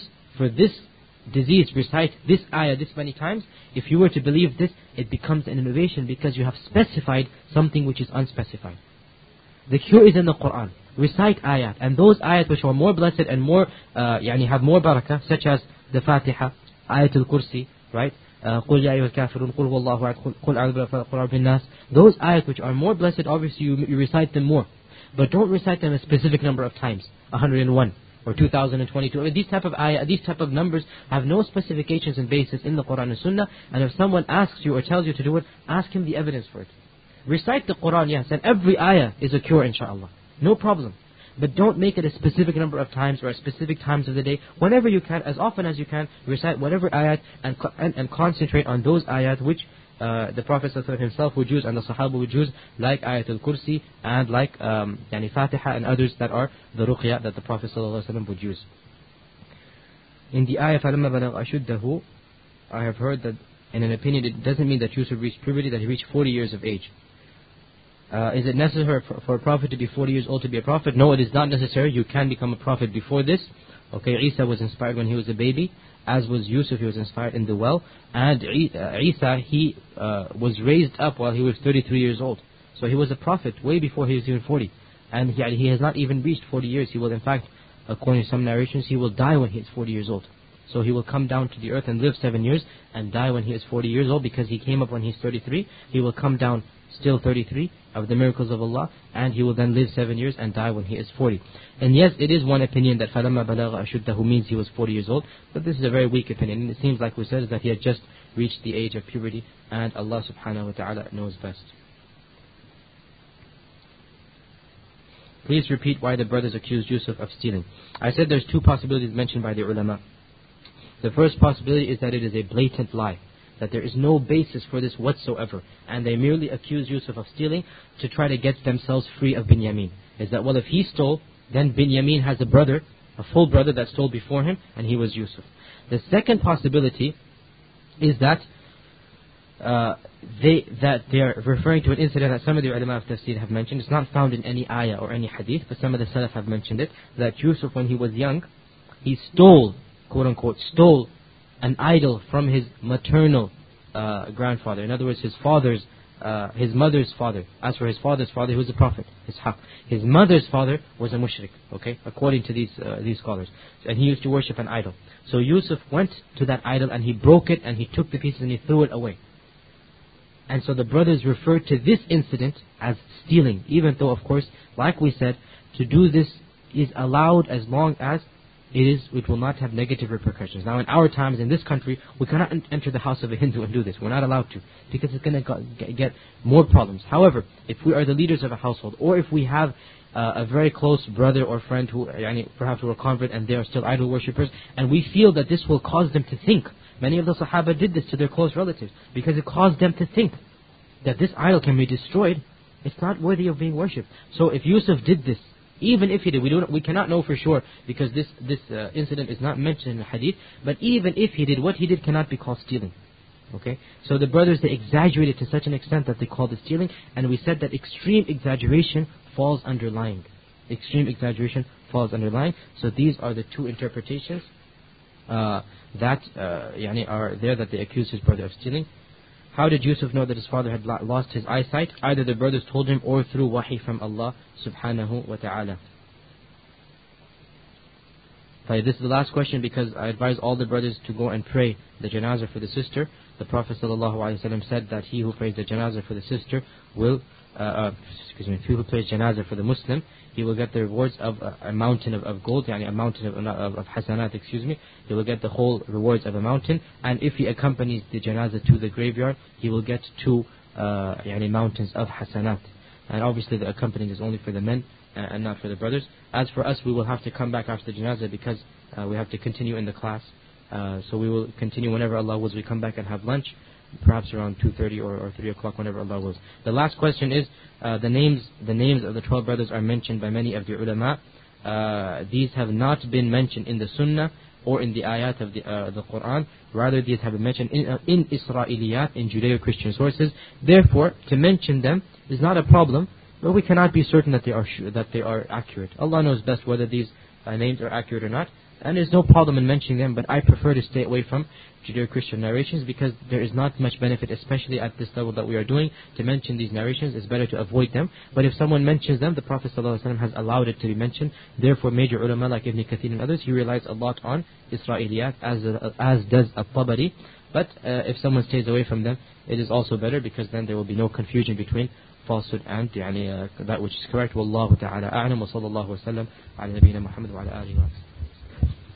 S2: disease, recite this ayah this many times. If you were to believe this, it becomes an innovation because you have specified something which is unspecified. The cure is in the Quran. Recite ayat, and those ayat which are more blessed and more, have more barakah, such as the Fatiha, Ayatul Kursi, right? قُلْ يَا أَيُّهَا الْكَافِرُونَ قُلْ هُوَ اللَّهُ أَحَدٌ قُلْ أَعُوذُ بِرَبِّ النَّاسِ. Those ayat which are more blessed, obviously you recite them more. But don't recite them a specific number of times, 101 or 2022. These type of ayat, these type of numbers have no specifications and basis in the Quran and Sunnah. And if someone asks you or tells you to do it, ask him the evidence for it. Recite the Quran, yes, and every ayah is a cure, inshallah. No problem. But don't make it a specific number of times or at specific times of the day. Whenever you can, as often as you can, recite whatever ayat and concentrate on those ayat which the Prophet ﷺ himself would use and the Sahaba would use, like Ayatul Kursi and like Fatiha and others that are the ruqya that the Prophet ﷺ would use. In the ayah فَلَمَّا بَلَغَ أَشُدَّهُ,
S1: I have heard that in an opinion it doesn't mean that Yusuf reached puberty, that he reached 40 years of age. Is it necessary for a prophet to be 40 years old to be a prophet? No, it is not necessary. You can become a prophet before this. Okay, Isa was inspired when he was a baby, as was Yusuf, he was inspired in the well. And Isa, he was raised up while he was 33 years old. So he was a prophet way before he was even 40. And he has not even reached 40 years. He will, in fact, according to some narrations, he will die when he is 40 years old. So he will come down to the earth and live 7 years and die when he is 40 years old, because he came up when he's 33. He will come down still 33 of the miracles of Allah, and he will then live 7 years and die when he is 40. And yes, it is one opinion that فَلَمَّا بَلَغَ أَشُدَّهُ means he was 40 years old, but this is a very weak opinion. And it seems like we said is that he had just reached the age of puberty, and Allah subhanahu wa ta'ala knows best. Please repeat why the brothers accused Yusuf of stealing. I said there's two possibilities mentioned by the ulama. The first possibility is that it is a blatant lie, that there is no basis for this whatsoever, and they merely accuse Yusuf of stealing to try to get themselves free of Binyamin. Is that, well, if he stole, then Binyamin has a brother, a full brother that stole before him, and he was Yusuf. The second possibility is that they are referring to an incident that some of the ulama of tafsir have mentioned. It's not found in any ayah or any hadith, but some of the salaf have mentioned it, that Yusuf, when he was young, he stole, quote unquote, stole an idol from his maternal grandfather. In other words, his mother's father. As for his father's father, he was a prophet, Ishaq. His mother's father was a mushrik, okay, according to these scholars. And he used to worship an idol. So Yusuf went to that idol and he broke it and he took the pieces and he threw it away. And so the brothers referred to this incident as stealing, even though, of course, like we said, to do this is allowed as long as it will not have negative repercussions. Now in our times, in this country, we cannot enter the house of a Hindu and do this. We're not allowed to, because it's going to get more problems. However, if we are the leaders of a household, or if we have a very close brother or friend who perhaps were a convert and they are still idol worshippers, and we feel that this will cause them to think. Many of the Sahaba did this to their close relatives, because it caused them to think that this idol can be destroyed. It's not worthy of being worshipped. So if Yusuf did this, even if he did, we cannot know for sure, because this incident is not mentioned in the hadith, but even if he did, what he did cannot be called stealing. Okay? So the brothers, they exaggerated to such an extent that they called it stealing, and we said that extreme exaggeration falls under lying. Extreme exaggeration falls under lying. So these are the two interpretations that are there, that they accuse his brother of stealing. How did Yusuf know that his father had lost his eyesight? Either the brothers told him or through wahi from Allah subhanahu wa ta'ala. This is the last question, because I advise all the brothers to go and pray the janazah for the sister. The Prophet ﷺ said that he who prays the janazah for the sister will, he who prays janazah for the Muslim, he will get the rewards of a mountain of gold, a mountain of hasanat, he will get the whole rewards of a mountain. And if he accompanies the janazah to the graveyard, he will get 2 mountains of hasanat. And obviously the accompanying is only for the men and not for the brothers. As for us, we will have to come back after the janazah, because we have to continue in the class. So we will continue whenever Allah wills. We come back and have lunch, perhaps around 2:30 or 3 o'clock, whenever Allah wills. The last question is, the names of the 12 brothers are mentioned by many of the ulama. These have not been mentioned in the Sunnah or in the ayat of the Quran. Rather, these have been mentioned in Israeliyat, in Judeo-Christian sources. Therefore, to mention them is not a problem, but we cannot be certain that they are accurate. Allah knows best whether these names are accurate or not. And there's no problem in mentioning them, but I prefer to stay away from Judeo-Christian narrations, because there is not much benefit, especially at this level that we are doing, to mention these narrations. It's better to avoid them. But if someone mentions them, the Prophet ﷺ has allowed it to be mentioned. Therefore, major ulama like Ibn Kathir and others, he relies a lot on Israeliyat, as does At-Tabari. But if someone stays away from them, it is also better, because then there will be no confusion between falsehood and that which is correct. Wallahu ta'ala a'lam, wa sallallahu wa sallam ala nabiyyina Muhammad wa ala alihi wa